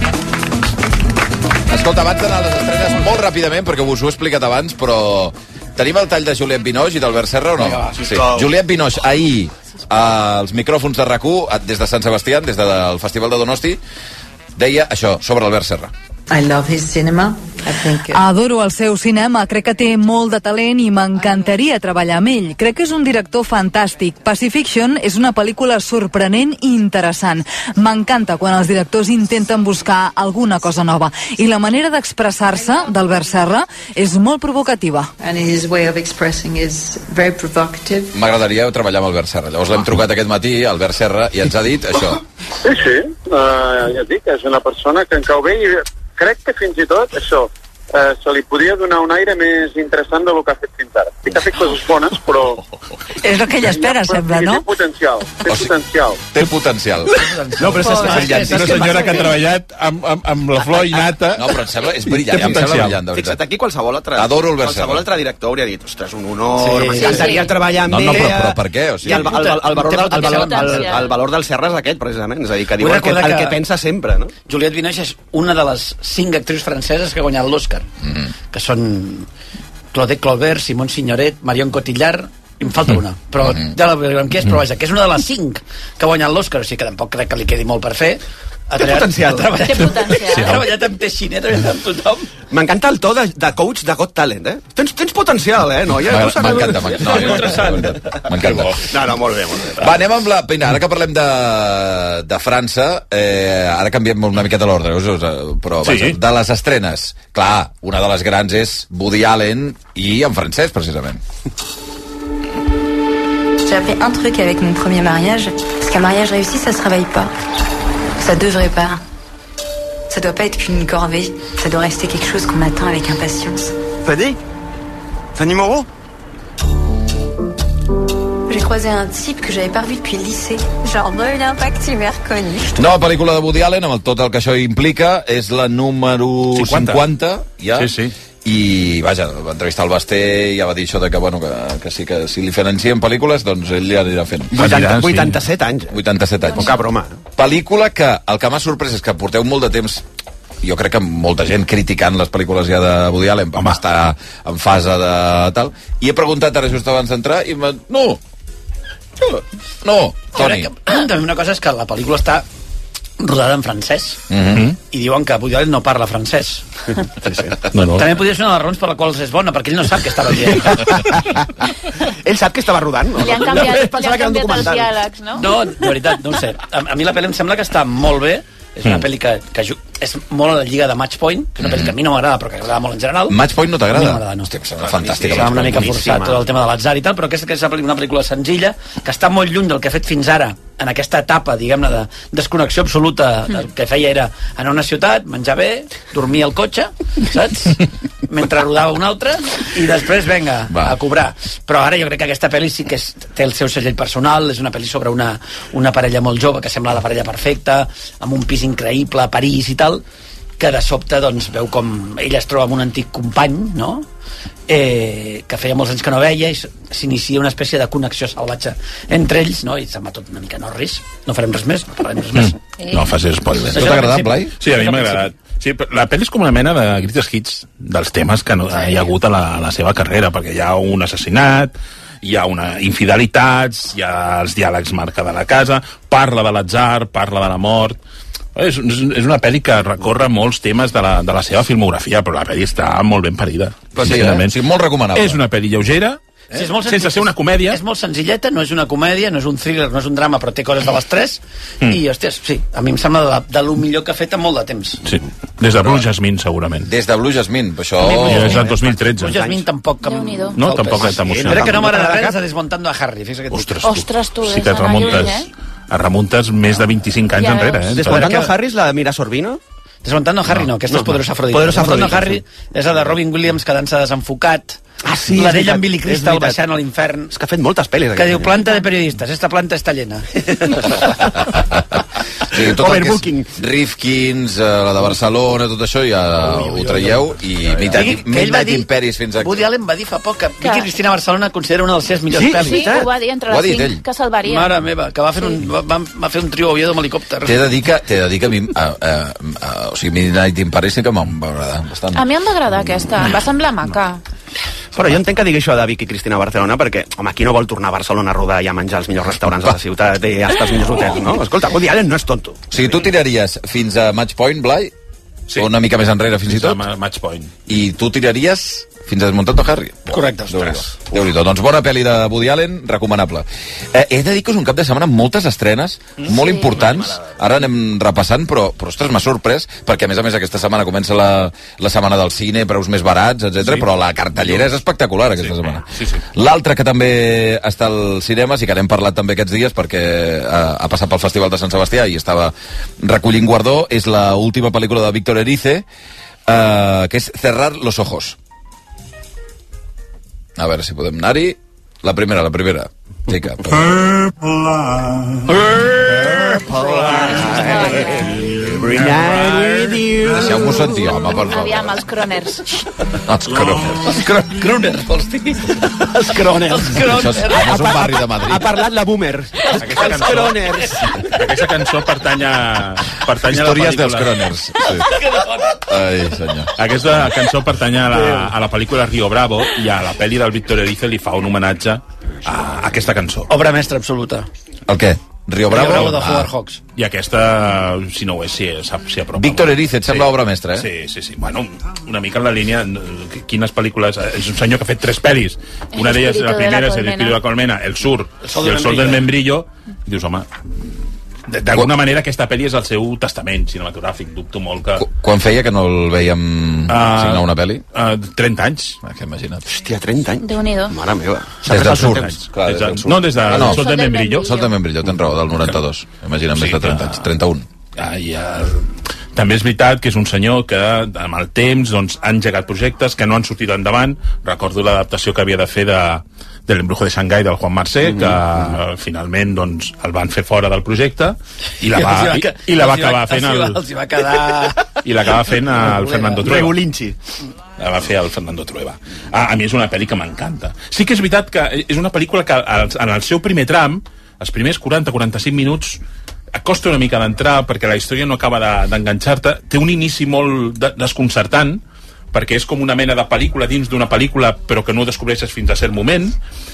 Escolta, abans d'anar a les estrenes, molt ràpidament, perquè us ho he explicat abans, però tenim el tall de Juliette Binoche i d'Albert Serra o no? Vinga, va, sí. Juliette Binoche, ahir, als micròfons de RAC u, des de Sant Sebastià, des del Festival de Donosti, deia això, sobre Albert Serra. I love his cinema. I think it... Adoro el seu cinema, crec que té molt de talent i m'encantaria treballar amb ell. Crec que és un director fantàstic. Pacifiction és una pel·lícula sorprenent i interessant. M'encanta quan els directors intenten buscar alguna cosa nova. I la manera d'expressar-se d'Albert Serra és molt provocativa. And his way of expressing is very provocative. M'agradaria treballar amb Albert Serra. Llavors l'hem trucat aquest matí, Albert Serra, i ens ha dit això. Sí, sí, uh, ja et dic, és una persona que em cau bé i crec que fins i tot això eh, se li podia donar un aire més interessant del que ha fet fins ara. Sí que ha fet coses bones, però... És el que ella espera, sembla, no? Té potencial, té O sigui, potencial. Té potencial. No, però és, és, és una senyora que ha treballat amb, amb, amb la flor i nata. No, però em sembla, és brillant, em sembla brillant, de veritat. Fixa't, aquí qualsevol altre, Adoro Albert qualsevol Serra. altre director hauria dit, ostres, un honor, Sí, m'encantaria sí. treballar amb No, no, ell. però, però per què? O sigui, I el, el, el, el, valor del, el, valor, el, potencial. el valor del Serra és aquest, precisament. És a dir, que diu Vull el que, recordar el que- que pensa sempre, no? Juliette Binoche és una de les cinc actrius franceses que ha guanyat l'Oscar, Mm. que són Claudette Colbert, Simone Signoret, Marion Cotillard, i em falta una, però Mm. ja la veurem qui és, però vaja, que és una de les cinc que ha guanyat l'Oscar, o sigui que tampoc crec que li quedi molt per fer. Ha Té treballat- potencial. Ha treballat, Té potencial. ha treballat amb Teixiner, ha treballat amb tothom. M'encanta el to de, de coach de Got Talent, eh? Tens, tens potencial, eh, noia? M'agrada- Tu saps- M'encanta, m'encanta. No, no, no, m'encanta. No, no, molt bé, molt bé. Va, anem amb la... Vinga, ara que parlem de, de França, eh, ara canviem una miqueta l'ordre, us- us- però vaja, Sí. de les estrenes. Clar, una de les grans és Woody Allen i en francès, precisament. J'ai appris un truc avec mon premier mariage, parce qu'un mariage réussi, ça se réveille pas. Ça devrait pas. Ça doit pas être qu'une corvée. Ça doit rester quelque chose qu'on attend avec impatience. Fadi? Fanny Moreau? J'ai croisé un type que j'avais pas revu depuis le lycée. Genre, reviens pas que tu m'as reconnu. Nova pel·lícula de Woody Allen, amb el, tot el que això implica, és la número cinquanta. cinquanta, ja. Sí, sí. I, vaja, va entrevistar el Basté i ja va dir això de que, bueno, que, que sí, que si li financien pel·lícules, doncs ell ja anirà fent. vuitanta, vuitanta-set anys. vuitanta-set anys. Poca broma. Pel·lícula que, el que m'ha sorprès és que porteu molt de temps, jo crec que molta gent criticant les pel·lícules ja de Woody Allen, vam estar en fase de tal, i he preguntat ara just abans d'entrar, i m'ha... No! No, Toni. Jo crec que, també una cosa és que la pel·lícula està rodada en francès, Mhm. i diuen que Woody Allen no parla francès. Sí, sí. No, no. També podria ser una de les raons per les quals és bona, perquè ell no sap què estava dient. Ell sap que estava rodant, no? Li han No, canviat, ell li pensava han que era un canviat els documental. diàlegs, no? No, de veritat, no ho sé. A, a mi la pel·li em sembla que està molt bé. És una Mm. pel·li que, que ju- és molt a la lliga de Match Point, que és una pel·li que a mi no m'agrada, però que m'agrada molt en general. Match Point no A mi t'agrada? no m'agrada, no. Hòstia, em sembla fantàstica. Estava una mica boníssima. forçat tot el tema de l'atzar i tal, però aquesta que és una pel·lícula senzilla, que està molt lluny del que ha fet fins ara, en aquesta etapa, diguem-ne, de desconnexió absoluta. El que feia era anar a una ciutat, menjar bé, dormir al cotxe, saps? Mentre rodava un altre, i després, vinga, Va. a cobrar. Però ara jo crec que aquesta pel·li sí que és, té el seu segell personal, és una pel·li sobre una, una parella molt jove, que sembla la parella perfecta, amb un pis increïble a París i tal, que de sobte doncs, veu com ella es troba amb un antic company, no?, eh, que feia molts anys que no veia, i s- s'inicia una espècie de connexió salvatge entre ells, no?, i sembla tot una mica Norris. No farem res més, no parlarem res més. Mm. No facis spoiler. Això t'ha agradat, Blai? Sí, a mi m'ha agradat. Sí, però la pel·li és com una mena de greatest hits dels temes que no, hi ha hagut a la, a la seva carrera, perquè hi ha un assassinat, hi ha una infidelitats, hi ha els diàlegs marca de la casa, parla de l'atzar, parla de la mort. És, és una pel·li que recorre molts temes de la, de la seva filmografia, però la pel·li està molt ben parida. Però sí, sincerament. eh? Sí, molt recomanable. És una pel·li lleugera, Eh? Sí, és molt sense ser una comèdia. És molt senzilleta, no és una comèdia, no és un thriller, no és un drama, però té coses de les tres. Mm. I, hòsties, sí, a mi em sembla de, de lo millor que ha fet en molt de temps. Sí, des de Blue Jasmine, segurament. Des de Blue Jasmine, això... I és el dos mil tretze. Blue Jasmine tampoc... Em... No, tampoc t'emociona. Crec que no m'agrada res de Desmontando a Harry. Ostres, tu. Ostres, tu, sí que et remuntes, eh? remuntes més de vint-i-cinc anys ja enrere. Eh? Desmontando a Harry és la de Mira Sorvino? Desmontando a Harry no, aquesta no, és Poderosa Afrodita. Poderosa Desmontando a Afrodita, Harry és la de Robin Williams quedant-se desenfocat. Ah, sí, la d'ella amb Billy Crystal baixant a l'infern. És que ha fet moltes pel·lis. Que diu, planta de periodistes, esta planta està llena. Sí, tot el que és Rifkins, la de Barcelona, tot això ja ho traieu i Midnight Imperis fins aquí. Woody Allen va dir fa poc que Vicky Cristina Barcelona considera una de les seves millors pel·lis. Sí, ho va dir entre les cinc que salvaria. Mare meva, que va fer un, va, va fer un trio a Oviedo amb helicòpter. T'he de dir que, t'he de dir que a mi, a, a, a, o sigui, Midnight Imperis sí que m'ha agradat bastant. A mi em va agradar aquesta, em va semblar maca. Però jo entenc que digui això de Vicky Cristina Barcelona perquè, home, qui no vol tornar a Barcelona a rodar i a menjar els millors restaurants de la ciutat i hasta els millors hotels, no? Escolta, Woody Allen no és tonto. O sigui, tu tiraries fins a Match Point, Blai? Sí. O una mica més enrere, fins, fins i tot? Fins a Match Point. I tu tiraries fins a Desmontando Harry? Correcte, ostres. Déu-n'hi-do. Doncs bona pel·li de Woody Allen, recomanable. Eh, he de dir que és un cap de setmana amb moltes estrenes, mm. molt sí. importants. Ara anem repassant, però, però ostres, m'ha sorprès, perquè a més a més aquesta setmana comença la, la setmana del cine, preus més barats, etcètera. Sí. Però la cartellera és espectacular aquesta sí. setmana. Sí, sí. L'altre que també està al cinema, i que n'hem parlat també aquests dies, perquè ha, ha passat pel Festival de Sant Sebastià i estava recollint guardó, és la última pel·lícula de Víctor Erice, eh, que és Cerrar los ojos. A veure si podem anar-hi. La primera, la primera. Xica. Purple Every night with you. Deixeu-m'ho sentir, home, per favor. Aviam, els croners. Els croners. Els croners, vols dir? Els croners. Això és, és un barri de Madrid. Ha parlat la boomer. Els croners. Aquesta cançó pertany a... Pertany Històries a la dels croners. Sí. Ai, senyor. Aquesta cançó pertany a la, a la pel·lícula Rio Bravo i a la pel·li del Víctor Erice li fa un homenatge a aquesta cançó. Obra mestra absoluta. El què? Rio Bravo? Rio Bravo de Howard Hawks. I aquesta, si no ho és, sí, s'hi apropa. Víctor Erice, et sembla sí. obra mestra, eh? Sí, sí, sí. Bueno, una mica en la línia... Quines pel·lícules... És un senyor que ha fet tres pel·lis. Una d'elles, la primera, és El espíritu de la colmena, El sur, el sol, i el sol del membrillo. I dius, home... D'alguna manera aquesta pel·li és el seu testament cinematogràfic, dubto molt que... Qu quan feia que no el veiem uh, signar una pel·li? Uh, trenta anys. Ah, que imagina't. Hòstia, trenta anys? Déu-n'hi-do. Mare meva. Des del sur. Clar, des del sur. No, des del ah, no. Sol del membrillo. Sol del membrillo, tens raó, del noranta-dos. Imagina't, sí, més de trenta anys. trenta-un. Ah, i, uh, també és veritat que és un senyor que amb el temps doncs, ha engegat projectes que no han sortit endavant. Recordo l'adaptació que havia de fer de, de l'Embrujo de Xangai del Juan Marsé, que mm-hmm. finalment doncs, el van fer fora del projecte i la va, i, i la va acabar fent el, els hi va quedar... i l'acaba fent el Fernando Trueba. Regulinci. La va fer el Fernando Trueba. A, a mi és una pel·li que m'encanta. Sí que és veritat que és una pel·lícula que en el seu primer tram, els primers quaranta a quaranta-cinc minuts, costa una mica d'entrar perquè la història no acaba d'enganxar-te. Té un inici molt de, desconcertant, perquè és com una mena de pel·lícula dins d'una pel·lícula, però que no descobreixes fins a cert moment.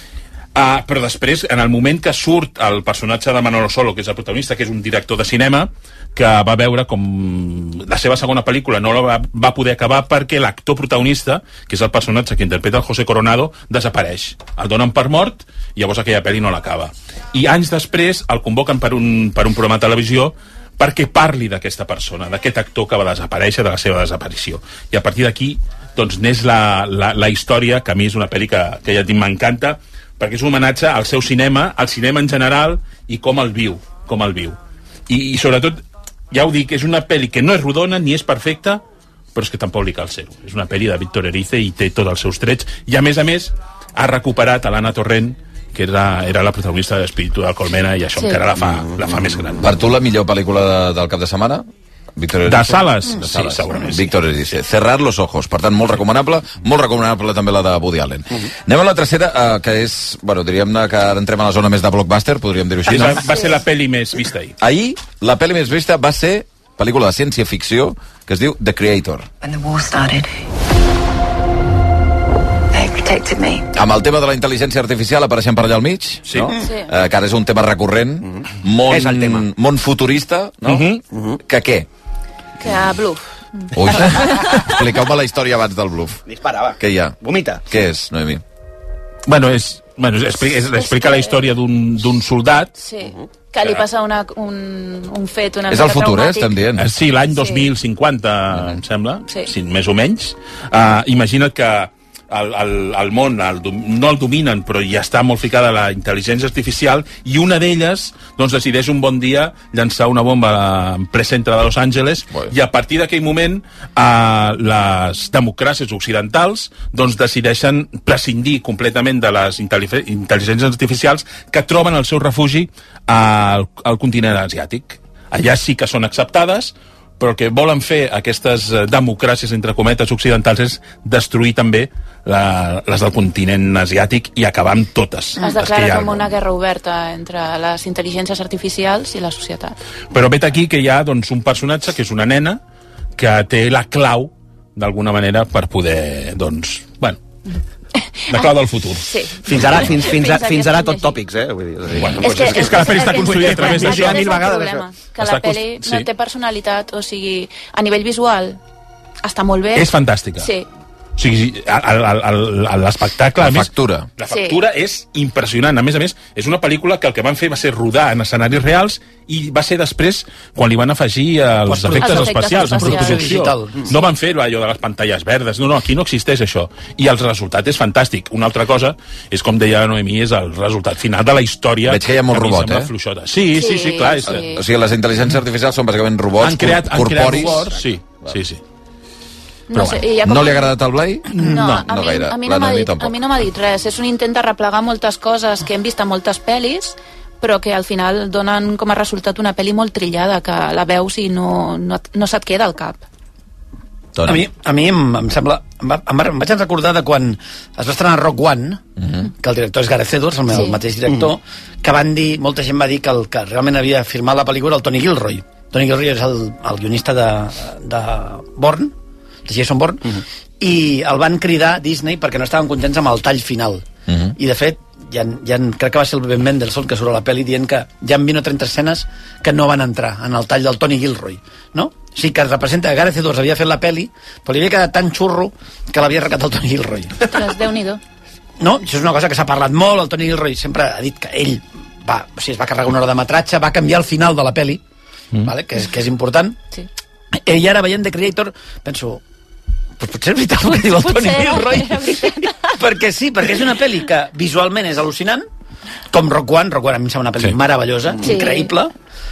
Uh, però després, en el moment que surt el personatge de Manolo Solo, que és el protagonista, que és un director de cinema, que va veure com la seva segona pel·lícula no la va, va poder acabar perquè l'actor protagonista, que és el personatge que interpreta el José Coronado, desapareix. El donen per mort i llavors aquella pel·li no l'acaba. I anys després el convoquen per un, per un programa de televisió perquè parli d'aquesta persona, d'aquest actor que va desaparèixer, de la seva desaparició. I a partir d'aquí doncs, n'és la, la, la història, que a mi és una pel·li que, que ja tinc, m'encanta, perquè és un homenatge al seu cinema, al cinema en general, i com el viu, com el viu. I, i sobretot, ja ho dic, és una pel·li que no és rodona ni és perfecta, però és que tampoc li cal ser-ho. És una pel·li de Víctor Erice i té tots els seus trets, i a més a més ha recuperat a l'Anna Torrent, que era, era la protagonista de l'Espíritu de la Colmena, i això sí. encara la fa, la fa més gran. Per tu la millor pel·lícula de, del cap de setmana? Víctor Erice? De sales? De sales. Sí, segurament. Víctor Erice. Cerrar los ojos. Per tant, molt recomanable. Molt recomanable també la de Woody Allen. Uh -huh. Anem a la tercera, uh, que és... Bueno, diríem que ara entrem a la zona més de blockbuster, podríem dir-ho així. Va, va ser la pel·li més vista ahir. Ahir, la pel·li més vista va ser pel·lícula de ciència-ficció que es diu The Creator. When the war started, they protected me. Amb el tema de la intel·ligència artificial apareixent per allà al mig, sí. no? Sí. Uh, que ara és un tema recurrent, uh -huh. món, és el tema. món futurista, no? Uh -huh. Uh -huh. Que què? Que a bluff. Ui, expliqueu-me la història abans del bluff. Dispara, va. Què hi ha? Vomita. Què és, Noemi? Bueno, és... Bueno, explica, és, explica la història d'un soldat. Sí, que li passa una, un, un fet una És el futur, eh, estem dient. Sí, l'any dos mil cinquanta, sí. Em sembla, sí. Sí, més o menys. Uh, imagina't que el, el, el món el, no el dominen, però ja està molt ficada la intel·ligència artificial, i una d'elles doncs, decideix un bon dia llançar una bomba en ple centre de Los Angeles, bueno. I a partir d'aquell moment eh, les democràcies occidentals doncs, decideixen prescindir completament de les intel·ligències artificials que troben el seu refugi al, al continent asiàtic. Allà sí que són acceptades, però el que volen fer aquestes democràcies, entre cometes, occidentals, és destruir també la, les del continent asiàtic i acabar amb totes. Es declara com una guerra oberta entre les intel·ligències artificials i la societat. Però vet aquí que hi ha doncs, un personatge, que és una nena, que té la clau, d'alguna manera, per poder, doncs, bueno... La clau del futur. Sí. Fins ara, fins, fins, fins, fins ara tot tòpics, eh? Vull dir, bueno, és, que, és, és que la pel·li està construïda a través de... Això és el problema, que la pel·li no té personalitat, o sigui, a nivell visual està molt bé. És fantàstica. Sí. O sigui, l'espectacle... La factura. La factura sí. És impressionant. A més a més, és una pel·lícula que el que van fer va ser rodar en escenaris reals i va ser després quan li van afegir els efectes els especials en postproducció. No van fer allò de les pantalles verdes. No, no, aquí no existeix això. I el resultat és fantàstic. Una altra cosa és, com deia la Noemí, és el resultat final de la història. Veig que hi ha molt robot, eh? Fluixota. Sí, sí, sí, sí, clar. És... Sí. O sigui, les intel·ligències artificials són bàsicament robots han creat, corporis. Han creat robots, sí, sí, sí. No, sé, ja no li ha agradat el Blai? No, no, a, no mi, gaire. a, mi no m'ha dit, a mi no m'ha dit res. És un intent de replegar moltes coses que hem vist a moltes pel·lis, però que al final donen com a resultat una pel·li molt trillada, que la veus i no, no, no se't queda al cap. A mi, a mi em, em sembla... Em, va, em, em vaig recordar de quan es va estrenar Rock One, uh -huh. que el director és Gareth Edwards, el, sí. el mateix director, uh -huh. que van dir, molta gent va dir que el que realment havia firmat la pel·lícula el Tony Gilroy. Tony Gilroy és el, el guionista de, de Bourne, de Jason Bourne, uh -huh. i el van cridar Disney perquè no estaven contents amb el tall final. Uh -huh. I de fet, hi ha, hi ha, crec que va ser el Ben Mendelsohn que surt a la pel·li dient que hi ha vint o trenta escenes que no van entrar en el tall del Tony Gilroy, no? Sí, que representa que Gareth Edwards havia fet la pel·li, però li havia quedat tan xurro que l'havia arrencat el Tony Gilroy. Ostres, Déu-n'hi-do. No, això és una cosa que s'ha parlat molt, el Tony Gilroy sempre ha dit que ell va, o sigui, es va carregar una hora de metratge, va canviar el final de la pel·li, mm. vale? que, és, que és important. Sí. I ara veient The Creator penso, pues potser és veritat el que diu el Tony Gilroy. Perquè sí, perquè és una pel·li que visualment és al·lucinant, com Rock One. Rock One a mi em sembla una pel·li sí. meravellosa, sí. increïble,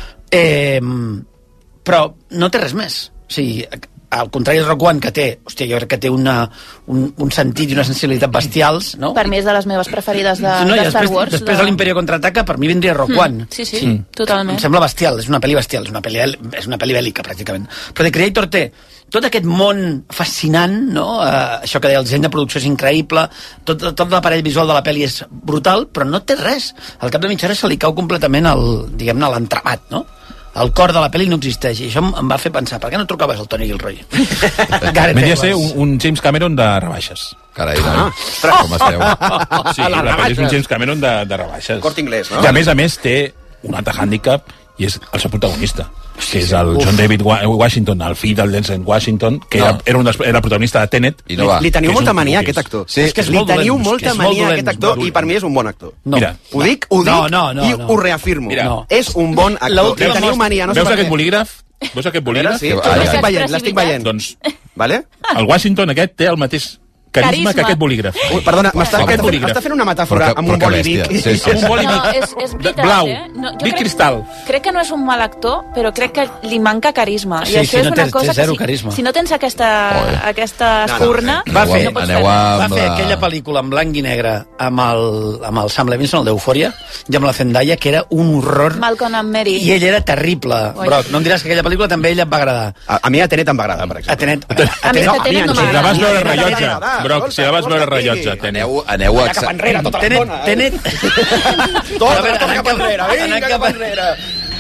eh, però no té res més. O sigui, al contrari de Rock One, que té, hòstia, jo crec que té una, un, un sentit i una sensibilitat bestials, no? Per mi és de les meves preferides de, no, de Star després, Wars. Després de l'Imperio Contraataca, per mi vindria Rock mm, One. Sí, sí, sí, totalment. Em sembla bestial, és una pel·li bestial, és una pel·li, és una pel·li bèl·lica, pràcticament. Però The Creator té tot aquest món fascinant, no? Uh, això que deia, el disseny de producció és increïble, tot, tot l'aparell visual de la pel·li és brutal, però no té res. Al cap de mitja hora se li cau completament el, diguem-ne, l'entramat, no? El cor de la pel·li no existeix, i això em va fer pensar, per què no trucaves al Tony Gilroy? Vendria a ser un, un James Cameron de rebaixes. Carai, no? Ah, com esteu? Sí, la, la pel·li és un James Cameron de, de rebaixes. Cort inglès, no? I a més a més té un altre hàndicap, i és el seu protagonista, que és el John David Washington, el fill del Denzel Washington, que no. era, era, un des, era protagonista de Tenet. I no va. Li teniu molta mania a aquest actor. Sí, és que és Li molt teniu dolent, molta és mania a dolent, aquest actor, i per mi és un bon actor. No. Mira, ho dic, ho dic, no, no, no, i no. ho reafirmo. Mira. No. És un bon actor. Li teniu mania, no sé veus per aquest què. bolígraf? Veus aquest bolígraf? Sí, ah, l'estic veient, l'estic veient. Doncs, vale? el Washington aquest té el mateix carisma, Carisma. que aquest bolígraf. Ui, perdona, m'està Aquest fent, bolígraf. està fent una metàfora Però que- amb un però que boli bèstia. Vic. Sí, sí. Un boli No, és, és veritat, blau, eh? No, jo Vic crec, Cristal. crec que no és un mal actor, però crec que li manca carisma. Sí, I això sí, és no una té- cosa té zero que si, carisma. si no tens aquesta, Oi. aquesta No, no, espurna, Va fer, no pots fer aneu res. a- va amb fer la- aquella pel·lícula en blanc i negre amb el, amb el Sam Levinson, el d'Eufòria, i amb la Zendaya, que era un horror. Malcolm and Mary. I ell era terrible. Oi. Broc, no em diràs que aquella pel·lícula també a ella et va agradar. A, a mi a Tenet em va agradar, per exemple. A Tenet. A mi A Tenet. que Tenet no Si la m'agrada. vas veure Tenet, rellotge, Tenet, Broc, si la vas veure rellotge, Tenet. Aneu, aneu a... Cap enrere, tota Tenet, l'estona. Tenet. Torna, A veure, torna anant cap enrere, anant vinga, cap enrere.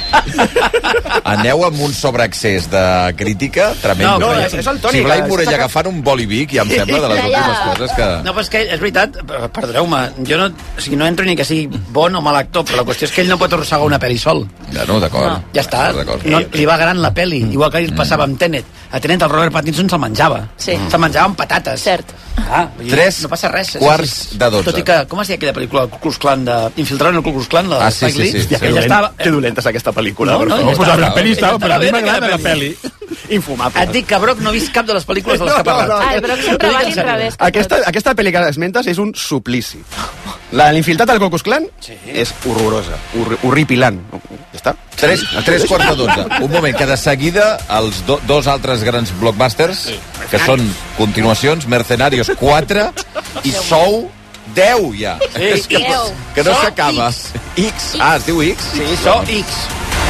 Aneu amb un sobreaccés de crítica tremendo. No, no, és- és el Toni, Si Blai que Morell està- agafant un boli Vic, ja em sembla de les Ja, últimes ja. coses que... No, però és que és veritat, perdoneu-me, jo no, o sigui, no entro ni que sigui bon o mal actor, però la qüestió és que ell no pot arrossegar una pel·li sol. Ja, no, d'acord. Ja està, D'acord. no, li va gran la pel·li, igual que ahir passava amb Tenet, atenent el Robert Pattinson se'l menjava. Sí. Se'l menjava amb patates. Cert. Ah, Tres no passa res. quarts de dotze. Tot i que, com es deia aquella pel·lícula, el Ku Klux Klan, de... Infiltrant el Ku Klux Klan, la Ah, sí, Spike sí, Lee, sí, sí. que ja estava... Que dolenta és aquesta pel·lícula. No, no, no, ja estava- la pel·li estava, ja però a mi estava bé m'agrada la aquella pel·li. Infumable. Et dic que Brock no ha vist cap de les pel·lícules de les que ha parlat. Ah, el Brock sempre va a l'inrevés. Aquesta, aquesta pel·li que esmentes és un suplici. La L'infiltrat al Ku Klux Klan és horrorosa, hor horripilant. Ja està? Tres, tres quarts de dotze. Un moment, que de seguida els do, dos altres grans blockbusters, que són continuacions, Mercenarios quatre i Sou deu ja. Sí, És que, deu. que no So s'acaba. X. Ah, es diu X? Sí, So X.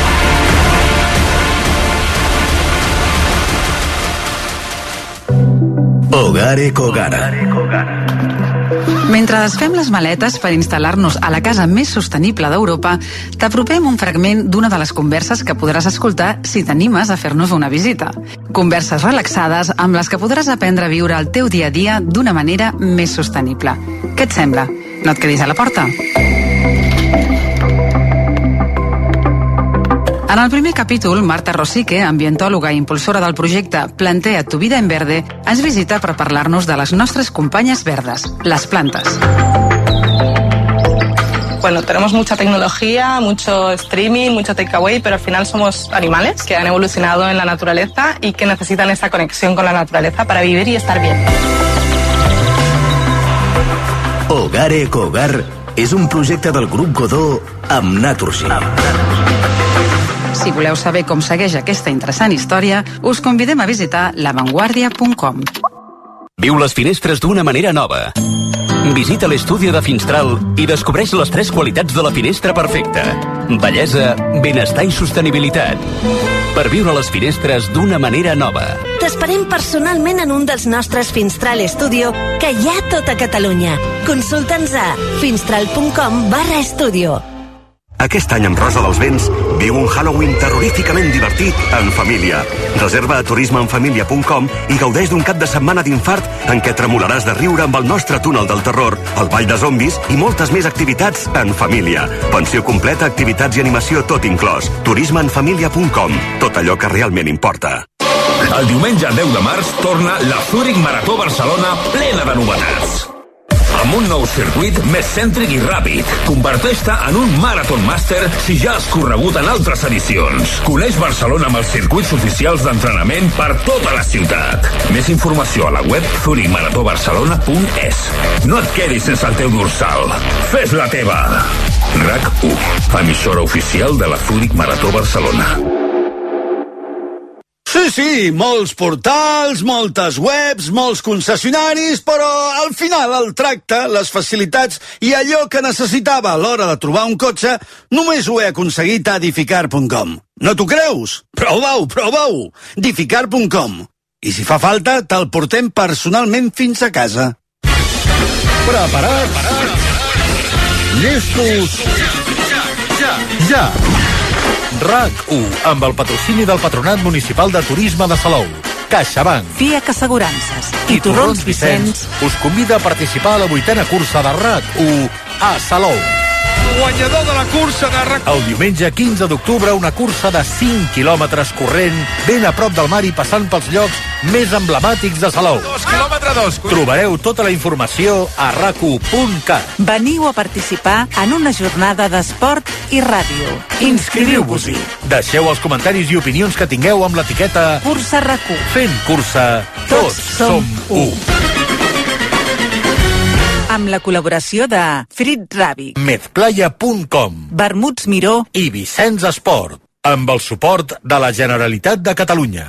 Ogare Kogara. Mentre desfem les maletes per instal·lar-nos a la casa més sostenible d'Europa, t'apropem un fragment d'una de les converses que podràs escoltar si t'animes a fer-nos una visita. Converses relaxades amb les que podràs aprendre a viure el teu dia a dia d'una manera més sostenible. Què et sembla? No et quedis a la porta. En el primer capítol, Marta Rosique, ambientòloga i impulsora del projecte Plantea tu vida en verde, ens visita per parlar-nos de les nostres companyes verdes, les plantes. Bueno, tenemos mucha tecnología, mucho streaming, mucho takeaway, pero al final somos animales que han evolucionado en la naturaleza y que necesitan esa conexión con la naturaleza para vivir y estar bien. Ogare Kogar és un projecte del grup Godó amb Naturgy. Si voleu saber com segueix aquesta interessant història, us convidem a visitar lavanguardia punt com. Viu les finestres d'una manera nova. Visita l'estudi de Finstral i descobreix les tres qualitats de la finestra perfecta. Bellesa, benestar i sostenibilitat. Per viure les finestres d'una manera nova. T'esperem personalment en un dels nostres Finstral Studio que hi ha a tota Catalunya. Consulta'ns a finstral punt com barra estudio. Aquest any amb Rosa dels Vents viu un Halloween terroríficament divertit en família. Reserva a turisme en família punt com i gaudeix d'un cap de setmana d'infart en què tremolaràs de riure amb el nostre túnel del terror, el ball de zombis i moltes més activitats en família. Pensió completa, activitats i animació tot inclòs. turisme en família punt com. Tot allò que realment importa. El diumenge deu de març torna la Zurich Marató Barcelona plena de novetats. Amb un nou circuit més cèntric i ràpid. Converteix-te en un Marathon Master si ja has corregut en altres edicions. Coneix Barcelona amb els circuits oficials d'entrenament per tota la ciutat. Més informació a la web zurich marató barcelona punt es. No et quedis sense el teu dorsal. Fes la teva. RAC u, emissora oficial de la Zurich Marató Barcelona. Sí, sí, molts portals, moltes webs, molts concessionaris, però al final el tracte, les facilitats i allò que necessitava a l'hora de trobar un cotxe només ho he aconseguit a edificar punt com. No t'ho creus? Prova-ho, prova-ho! edificar punt com. I si fa falta, te'l portem personalment fins a casa. Preparats? Llestos? Ja! Ja! RAC u, amb el patrocini del Patronat Municipal de Turisme de Salou, CaixaBank, FIAC Assegurances i Torrons Vicenç us convida a participar a la vuitena cursa de RAC u a Salou. Guanyador de la cursa de RAC u. El diumenge quinze d'octubre, una cursa de cinc quilòmetres corrent, ben a prop del mar i passant pels llocs més emblemàtics de Salou. Dos quilòmetre dos. Trobareu tota la informació a rac u punt cat. Veniu a participar en una jornada d'esport i ràdio. Inscriviu-vos-hi. Deixeu els comentaris i opinions que tingueu amb l'etiqueta Cursa RAC u. Fent cursa, tots som u. Amb la col·laboració de Frit Ràbic, medplaya punt com, Vermuts Miró i Vicenç Esport, amb el suport de la Generalitat de Catalunya.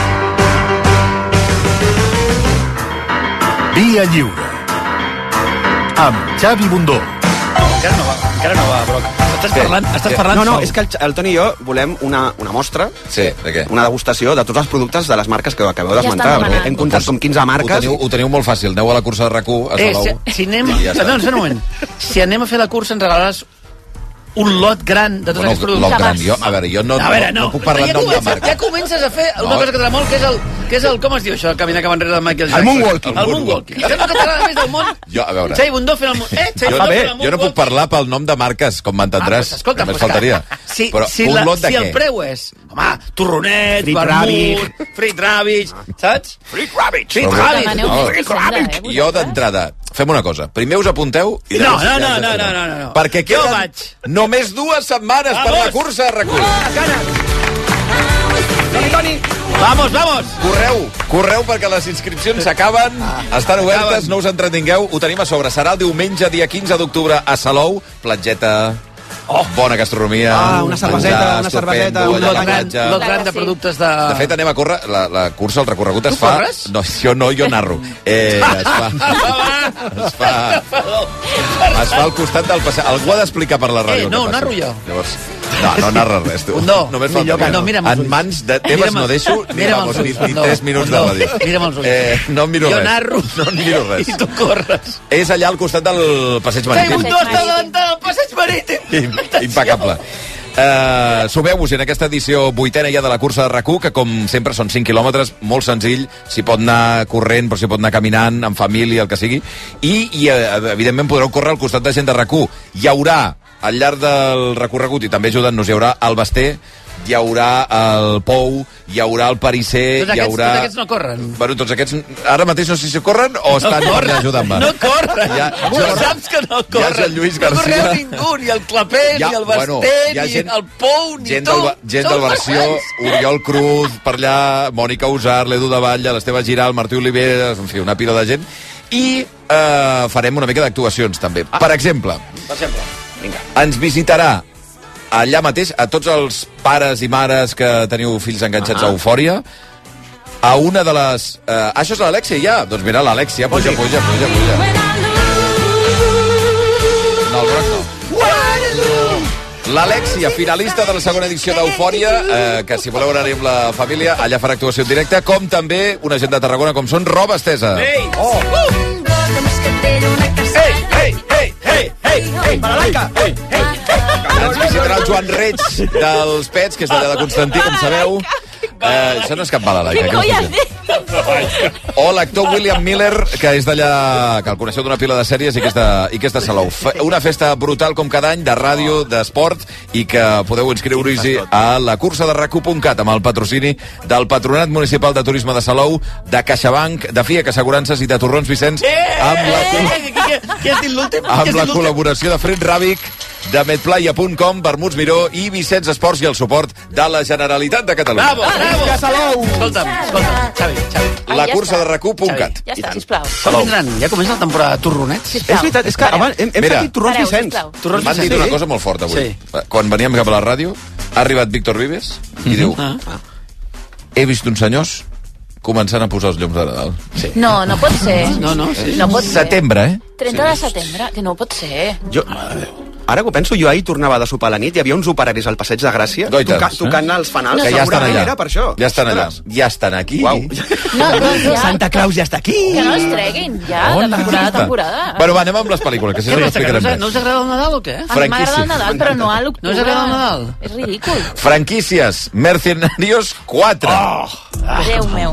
Via Lliure amb Xavi Bundó. Encara no va, encara no va, Broc. Estàs parlant, estàs parlant No, no, sol. és que el, el Toni i jo volem una, una mostra, sí, de què? Una degustació de tots els productes de les marques que acabeu Ja d'esmentar. estan demanant. Hem comptat com quinze marques. Ho teniu, ho teniu molt fàcil. Aneu a la cursa de RAC u a Eh, Salou. si, si anem... I ja no, està. no, un moment. Si anem a fer la cursa ens regalaràs un lot gran de tots Bueno, aquests productes. lot gran. Jo- a veure, jo no- A veure, no- no puc parlar ja en nom de comences- marca. Ja comences a fer una No. cosa que t'agrada molt, que és el, que és el... Com es diu això, caminar cap enrere de Michael El Jackson? moonwalking. El moonwalking. Això és el que t'agrada més del món. Jo, a veure... Xavi Bundó fent el... mo- Eh, Xavi Jo, Bundó fent el jo no puc parlar pel nom de marques, com m'entendràs. Ah, pues escolta, Només pues que- faltaria. Si, Però si, un la, lot de si què? el preu és... Home, home, torronet, Frit vermut, frit ràbits, saps? Frit ràbits! Frit Però- ràbits! No, Frit ràbits! Jo d'entrada, fem una cosa. Primer us apunteu... I No, després no, ja no, ens no, apuntem. no, no, no. Perquè Jo queden vaig. només dues setmanes per Vamos. la cursa de recull. Toni, Toni! Vamos, vamos! Correu, correu perquè les inscripcions s'acaben, estan obertes, no us entretingueu, ho tenim a sobre. Serà el diumenge, dia quinze d'octubre, a Salou, platgeta, oh, bona gastronomia. Ah, una cerveseta, menjar una estupendo, cerveseta, allà un a la lot gran, platja. Lot gran de productes de... De fet, anem a córrer, la, la cursa, el recorregut es Tu fa... corres? No, jo no, jo narro. Eh, es fa... es fa... Es fa al costat del passeig. Algú ha d'explicar per la ràdio. Eh, no, què passa. narro jo. Llavors, no, no narra res, tu. No, Només millor faltaria. que no, mira'm els En ulls. mans de teves Mira'm- no deixo ni, mira'm vamos, els ni, ulls, ni no, tres minuts no, de ràdio. mira'm els ulls. Eh, no em miro Jo res. narro. No em miro res. I tu corres. És allà al costat del passeig Fem marítim. un dos de davant del passeig marítim. Impecable. Uh, Sumeu-vos en aquesta edició vuitena ja de la cursa de RAC u, que com sempre són cinc quilòmetres, molt senzill, s'hi pot anar corrent, però s'hi pot anar caminant, en família, el que sigui, i, i uh, evidentment podreu córrer al costat de gent de RAC u. Hi haurà, al llarg del recorregut, i també ajudant-nos, hi haurà el Basté, hi haurà el Pou, hi haurà el Parisser, Tots hi aquests, haurà... tots aquests no corren. Bueno, tots aquests ara mateix no sé si corren o estan per allà ajudant-me. No corren. Ja, Ho saps que no corren. Ja és el Lluís No García. correu ningú, ni el Clapés, Ja, ni el bueno, Basté, hi ha ni gent- el Pou, ni gent tu. del, gent del versió, Oriol Cruz per allà, Mònica Usar, l'Edu de Batlle, l'Esteve Giral, Martí Oliveres, en fi, una pila de gent. I eh, farem una mica d'actuacions, també. Ah. Per exemple, Per exemple. vinga, ens visitarà allà mateix a tots els pares i mares que teniu fills enganxats Ah. a Eufòria, a una de les... Eh, això és l'Alexia, ja? Doncs mira, l'Alexia, puja, puja, puja, puja. No, el Broc no. L'Alexia, finalista de la segona edició d'Eufòria, eh, que si voleu anar-hi amb la família, allà farà actuació en directe, com també una gent de Tarragona, com són Roba Estesa. Ei! Oh! Ei, ei, ei, ei, ei, ei, Paralaica! Ei, ei, Ens visitarà el Joan Reig dels Pets, que és d'allà de Constantí, com sabeu. Eh, això no és cap balalaica. Què coi has dit? O l'actor William Miller, que és d'allà, que el coneixeu d'una pila de sèries i que és de, i que és de Salou. Fe- Una festa brutal com cada any, de ràdio, d'esport, i que podeu inscriure-hi a la cursa de rac u punt cat amb el patrocini del Patronat Municipal de Turisme de Salou, de CaixaBank, de FIAC Assegurances i de Torrons Vicenç, amb la, Què has dit l'últim? amb la col·laboració de Fred Ràbic, de medplaya punt com, Vermuts Miró i Vicenç Esports i el suport de la Generalitat de Catalunya. Bravo, bravo! Salou! Escolta'm, escolta'm, Xavi, Xavi. La ja cursa està. de rac u punt cat. Ja està, sisplau. Com vindran? Ja comença la temporada de torronets? És veritat, és que abans hem, hem Mira. sentit Torrons Pareu, Vicenç. sisplau. Torrons M'han dit Vicenç. una cosa molt forta avui. Sí. Quan veníem cap a la ràdio, ha arribat Víctor Vives i diu: Ah. he vist uns senyors començant a posar els llums de Nadal. Sí. No, no pot ser. No, no, sí. No pot ser. Setembre, eh? trenta de setembre, que no pot ser. Jo, ara que ho penso, jo ahir tornava de sopar a la nit, hi havia uns operaris al Passeig de Gràcia Goites, toca, eh? tocant els fanals, Que ja estan segurament allà. era per això. Ja estan allà. Ostres. Ja estan aquí. Uau. No, no, ja. Santa Claus ja està aquí. Que no es treguin, ja, de temporada a temporada. Bueno, va, anem amb les pel·lícules, que si no Què no passa, que no explicarem us, res. no us agrada el Nadal o què? A mi m'agrada Franquícia. el Nadal, però no a l'octubre. No us agrada el Nadal? És ridícul. Franquícies, Mercenarios quatre. Oh! Déu meu.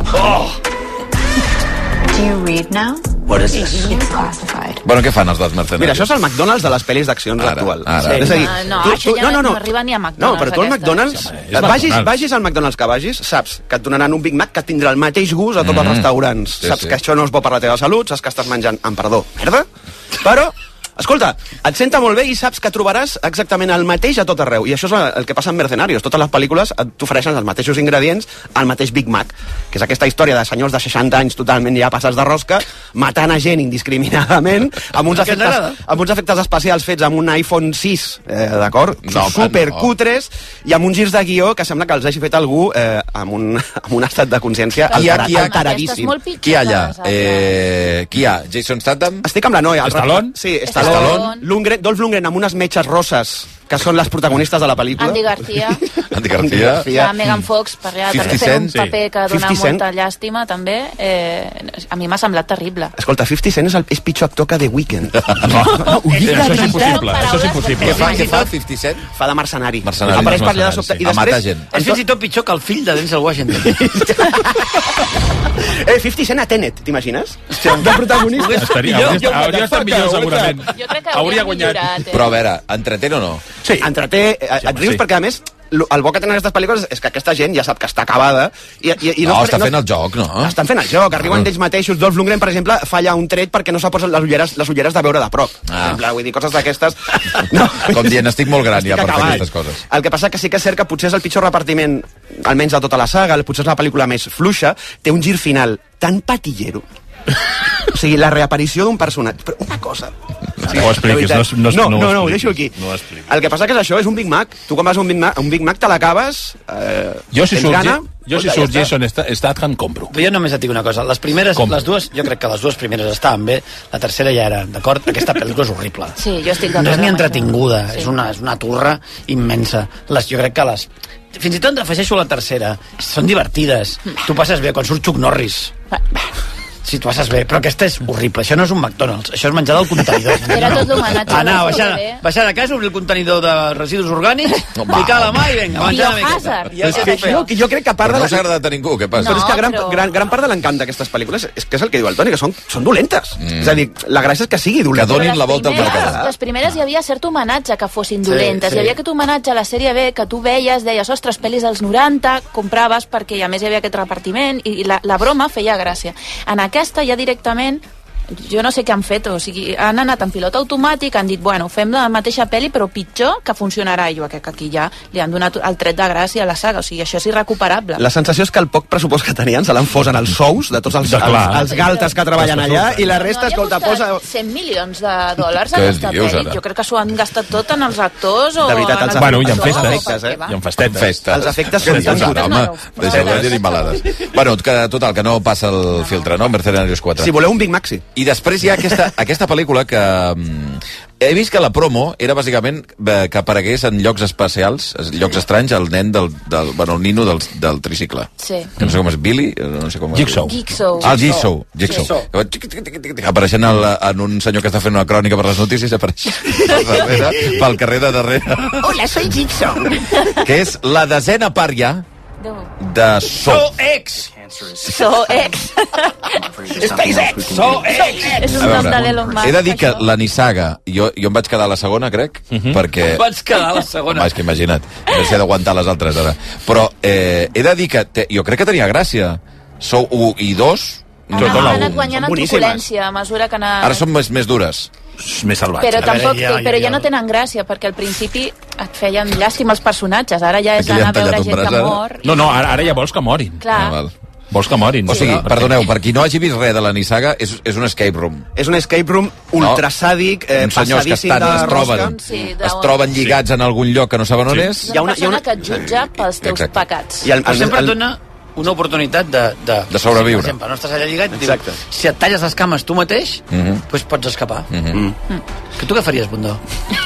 Do you read now? What is this? It's classified. Bueno, què fan els dels Mercenarios? Mira, això és el McDonald's de les pel·lis d'accions Ara, actual. ara. És a dir, Ah, no, tu, això tu, ja no, no, no. no arriba ni a No, McDonald's, però tu al aquesta. McDonald's, Sí, home, és vagis, McDonald's. vagis al McDonald's que vagis, saps que et donaran un Big Mac que tindrà el mateix gust a tots Mm. els restaurants. Sí, Saps sí. que això no és bo per la teva salut, saps que estàs menjant, amb perdó, merda, però... Escolta, et senta molt bé i saps que trobaràs exactament el mateix a tot arreu. I això és el que passa en Mercenarios. Totes les pel·lícules t'ofereixen els mateixos ingredients, el mateix Big Mac, que és aquesta història de senyors de seixanta anys totalment ja passats de rosca, matant a gent indiscriminadament, amb uns, Què ens efectes, agrada? amb uns efectes especials fets amb un iPhone sis, eh, d'acord? No, Super no. cutres, i amb uns girs de guió que sembla que els hagi fet algú eh, amb, un, amb un estat de consciència Qui hi ha, altera- qui hi ha? alteradíssim. molt pitjor Qui hi ha allà? que les altres. Eh, qui hi ha? Jason Statham? Estic amb la Noe. el- Stallone? Sí, Stallone. Stallone. Lundgren, Dolph Lundgren amb unes metges rosses, que són les protagonistes de la pel·lícula. Andy García. Andy García. Hi ha Megan Fox per allà també fifty fent un Cent, paper sí. que dona fifty Cent. molta llàstima també. Eh, a mi m'ha semblat terrible. Escolta, fifty Cent és, el, és pitjor actor que The Weeknd. No, això és impossible, això és impossible. Què fa, què fa cinquanta Cent? Fa de mercenari. Mercenari. Apareix per allà de Mercenari, sobte. sí. I A matar després... gent. És fins i tot pitjor que el fill de Denzel Washington. Eh, fifty Cent a Tenet, t'imagines? De protagonista. Estaria, Jo- hauria, jo- hauria estat millor, segurament. Jo crec que Hauria hauria guanyat. millorat. Eh? Però a veure, entreten o no? Sí. Entreté, eh, Sí, et home, rius sí. perquè, a més, el bo que tenen aquestes pel·lícules és que aquesta gent ja sap que està acabada i, i, i no, no, està no, fent el joc, no? Estan fent el joc, arriben d'ells mateixos. Dolph Lundgren, per exemple, falla un tret perquè no s'ha posat les ulleres, les ulleres de veure de prop. Ah. Per exemple, vull dir, coses d'aquestes... No. Com dient, estic molt gran ja per fer aquestes coses. El que passa que sí que és cert que potser és el pitjor repartiment, almenys de tota la saga, potser és la pel·lícula més fluixa, té un gir final tan patillero. O sigui, la reaparició d'un personatge... Però una cosa... Sí, no ho expliquis, no, no, no, no, no, ho deixo aquí. No el que passa que és això, és un Big Mac. Tu quan vas a un Big Mac, un Big Mac te l'acabes, eh, jo si tens surt, gana... Jo si surt Jason Statham, compro. Però jo només et dic una cosa, les primeres, Com? les dues, jo crec que les dues primeres estaven bé, la tercera ja era, d'acord? Aquesta pel·lícula és horrible. Sí, jo estic d'acord. No és ni entretinguda, sí. és, una, és una turra immensa. Les, jo crec que les... Fins i tot afegeixo la tercera. Són divertides. Tu passes bé quan surt Chuck Norris. Sí, tu passes bé, però aquesta és horrible. Això no és un McDonald's, això és menjar del contenidor. Era tot l'homenatge. Anar, baixar, baixar de casa, obrir el contenidor de residus orgànics, no, ficar la mà i vinga, menjar una miqueta. És que jo, jo crec que part però de... no s'ha agradat a ningú, què passa? No, però és que gran, però... gran, gran part de l'encant d'aquestes pel·lícules és que és el que diu el Toni, que són, són dolentes. Mm. És a dir, la gràcia és que sigui dolenta. Que donin la volta al mercat. Les primeres hi havia cert homenatge que fossin dolentes. Sí, sí. Hi havia aquest homenatge a la sèrie B que tu veies, deies, ostres, pel·lis dels noranta, compraves perquè a més hi havia aquest repartiment i la, la broma feia gràcia. En aquesta ja directament jo no sé què han fet, o sigui, han anat en pilot automàtic, han dit, bueno, fem la mateixa pel·li però pitjor, que funcionarà. Jo crec que aquí ja li han donat el tret de gràcia a la saga, o sigui, això és irrecuperable. La sensació és que el poc pressupost que tenien se l'han fos en els sous de tots els, de els, els galtes que treballen allà i la resta, no, escolta, posa... cent milions de dòlars en aquesta pel·li. Jo crec que s'ho han gastat tot en els actors o... De veritat, els bueno, i en festes, efectes, eh? I en festetes. Festes. Els efectes són tan bruts. Home, deixeu-me dir malades. Bueno, que, total, que no passa el filtre, no? Mercenarios quatre. Si voleu un Big Mac, sí. I després hi ha aquesta, aquesta pel·lícula que... Um, he vist que la promo era bàsicament eh, que aparegués en llocs especials, llocs estranys, el nen del... del bueno, el nino del, del tricicle. Sí. Que no sé com és, Billy? No sé com Jigsaw. Jigsaw. Ah, el Jigsaw. Jigsaw. Sí. Apareixent el, en un senyor que està fent una crònica per les notícies, apareix per darrere, pel carrer de darrere. Hola, soy Jigsaw. Que és la desena part ja de So. So X. So X. SpaceX. So X. És un nom de l'Elon Musk. He de dir que la Nissaga, jo, jo em vaig quedar a la segona, crec, uh -huh. perquè... Em vaig quedar a la segona. Home, és que imagina't, no sé d'aguantar les altres ara. Però eh, he de dir que te, jo crec que tenia gràcia. Sou u i dos... Han, han anat guanyant en truculència a mesura que anat... Ara són més, més dures. Més salvatge. Però tampoc, ja, ja, però ja no tenen gràcia, perquè al principi et feien llàstima els personatges, ara ja és anar a veure gent que mor. No, no, ara, ara ja vols que morin. Clar. Ah, val. Vols que morin. O sigui, sí, perdoneu, per qui no hagi vist res de la Nissaga, és, és un escape room. És un escape room ultrasàdic, eh, uns senyors que estan, es troben, sí, es troben lligats sí. en algun lloc que no saben on sí. és. Hi ha una persona que et jutja pels teus Exacte. pecats. I el, el, sempre et dona una oportunitat de... De, de sobreviure. Per exemple, no estàs allà lligat, diu, si et talles les cames tu mateix, uh -huh. doncs pots escapar. Uh -huh. mm. Que tu què faries, Bundó?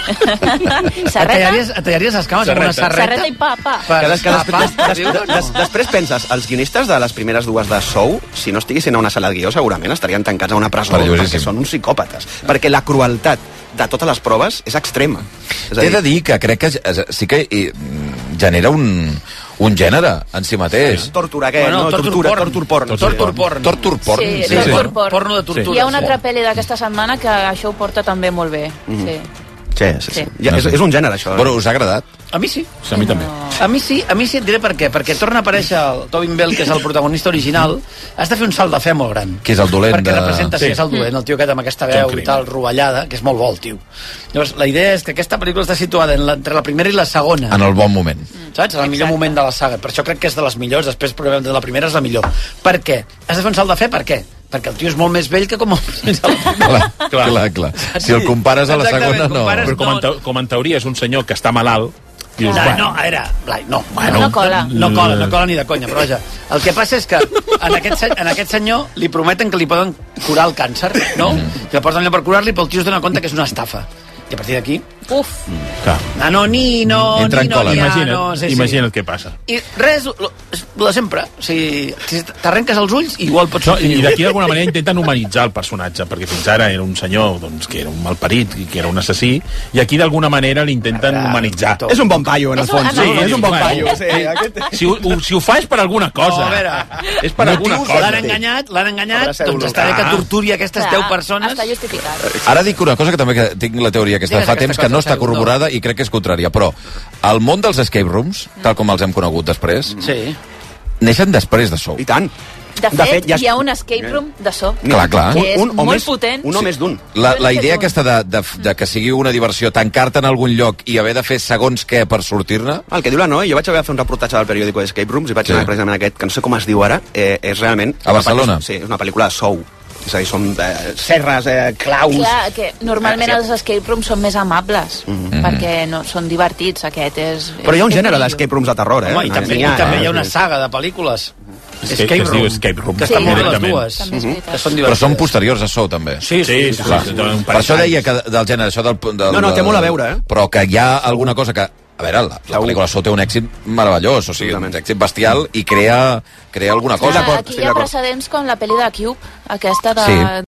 Et tallaries, et tallaries les cames amb una sarreta? Sarreta i pa, pa. Per que des, que després, des, des, des, després penses, els guionistes de les primeres dues de Sou, si no estiguessin a una sala de guió, segurament estarien tancats a una presó, perquè són uns psicòpates. Perquè la crueltat de totes les proves és extrema. És a dir... He de dir que crec que sí que i, genera un... un gènere en si mateix. Tortura, què? Bueno, no, tortura, tortur porn. Tortur porn. Tortur porn. Sí, sí, sí. Tortur porn. Porno de tortura. Hi ha una altra pel·li d'aquesta setmana que això ho porta també molt bé. Mm. Sí. Sí, sí, sí. Ja, és, és un gènere, això. Bueno, us ha agradat? A mi sí. sí a mi també. A mi sí, a mi sí, et diré per què. Perquè torna a aparèixer el Tobin Bell, que és el protagonista original. Has de fer un salt de fe molt gran. Que és el dolent perquè de... representa, sí, sí, és el dolent, el tio aquest amb aquesta veu i tal, rovellada, que és molt bo, el tio. Llavors, la idea és que aquesta pel·lícula està situada en la, entre la primera i la segona. En el bon moment. Saps? En el millor moment de la saga. Per això crec que és de les millors, després de la primera és la millor. Per què? Has de fer un salt de fe, per què? Perquè el tio és molt més vell que com... clar, clar, clar. Si el compares a la segona, no. Però com en, te, com en teoria és un senyor que està malalt, dius, no, bueno. no, a veure, Blai, no, bueno, no cola. No, no cola, no cola ni de conya, però vaja. El que passa és que en aquest, en aquest senyor li prometen que li poden curar el càncer, no? I el porten allà per curar-li, però el tio es dona compte que és una estafa. I a partir d'aquí... Uf! Ah, no, ni, no, Entra ni, no, ni, imagina't, no, sí, imagina't sí. què passa. I res, lo, lo de sempre. O sigui, si t'arrenques els ulls, igual pots... No, I d'aquí d'alguna manera intenten humanitzar el personatge, perquè fins ara era un senyor doncs, que era un malparit, que era un assassí, i aquí d'alguna manera l'intenten ah, humanitzar. És un bon paio, en el fons. Sí, és un bon paio. Sí, aquest... si, ho, si ho fa és per alguna cosa. No, a veure, és per alguna cosa. L'han enganyat, l'han enganyat, doncs està bé que torturi aquestes deu persones. Està justificat. Ara dic una cosa que també que tinc la teoria aquesta, fa temps que no no està corroborada i crec que és contrària, però el món dels escape rooms, tal com els hem conegut després, sí. neixen després de Saw. I tant. De fet, de fet ja... hi ha un escape room de Saw. Clar, clar. Que és un, un, molt més, potent. Un o més d'un. La, la idea aquesta de, de, de que sigui una diversió, tancar-te en algun lloc i haver de fer segons què per sortir-ne... El que diu la Noe, jo vaig haver de fer un reportatge del periòdico d'Escape Rooms i vaig sí. anar precisament aquest, que no sé com es diu ara, eh, és realment... A Barcelona? Sí, és una pel·lícula de Saw. És a dir, són eh, serres, eh, claus... Clar, que normalment eh, sí. els escape rooms són més amables, mm-hmm. perquè no, són divertits, aquest és... Però hi ha un gènere d'escape rooms de terror, eh? Home, i també, i també hi ha una saga de pel·lícules. Escape Room, Escape Room, que sí, estan molt bé les directament. dues, Mm-hmm. que són Però divertides. són posteriors a Saw, també. Sí, sí, sí, sí, clar. sí, sí. Per això deia que del gènere, això del... del No, no, té molt a veure, eh? Però que hi ha alguna cosa que... A veure, la, la pel·lícula Saw té un èxit meravellós, o sigui, un èxit bestial, i crea, crea alguna cosa. Aquí hi ha precedents com la pel·li de Cube, aquesta de... Sí.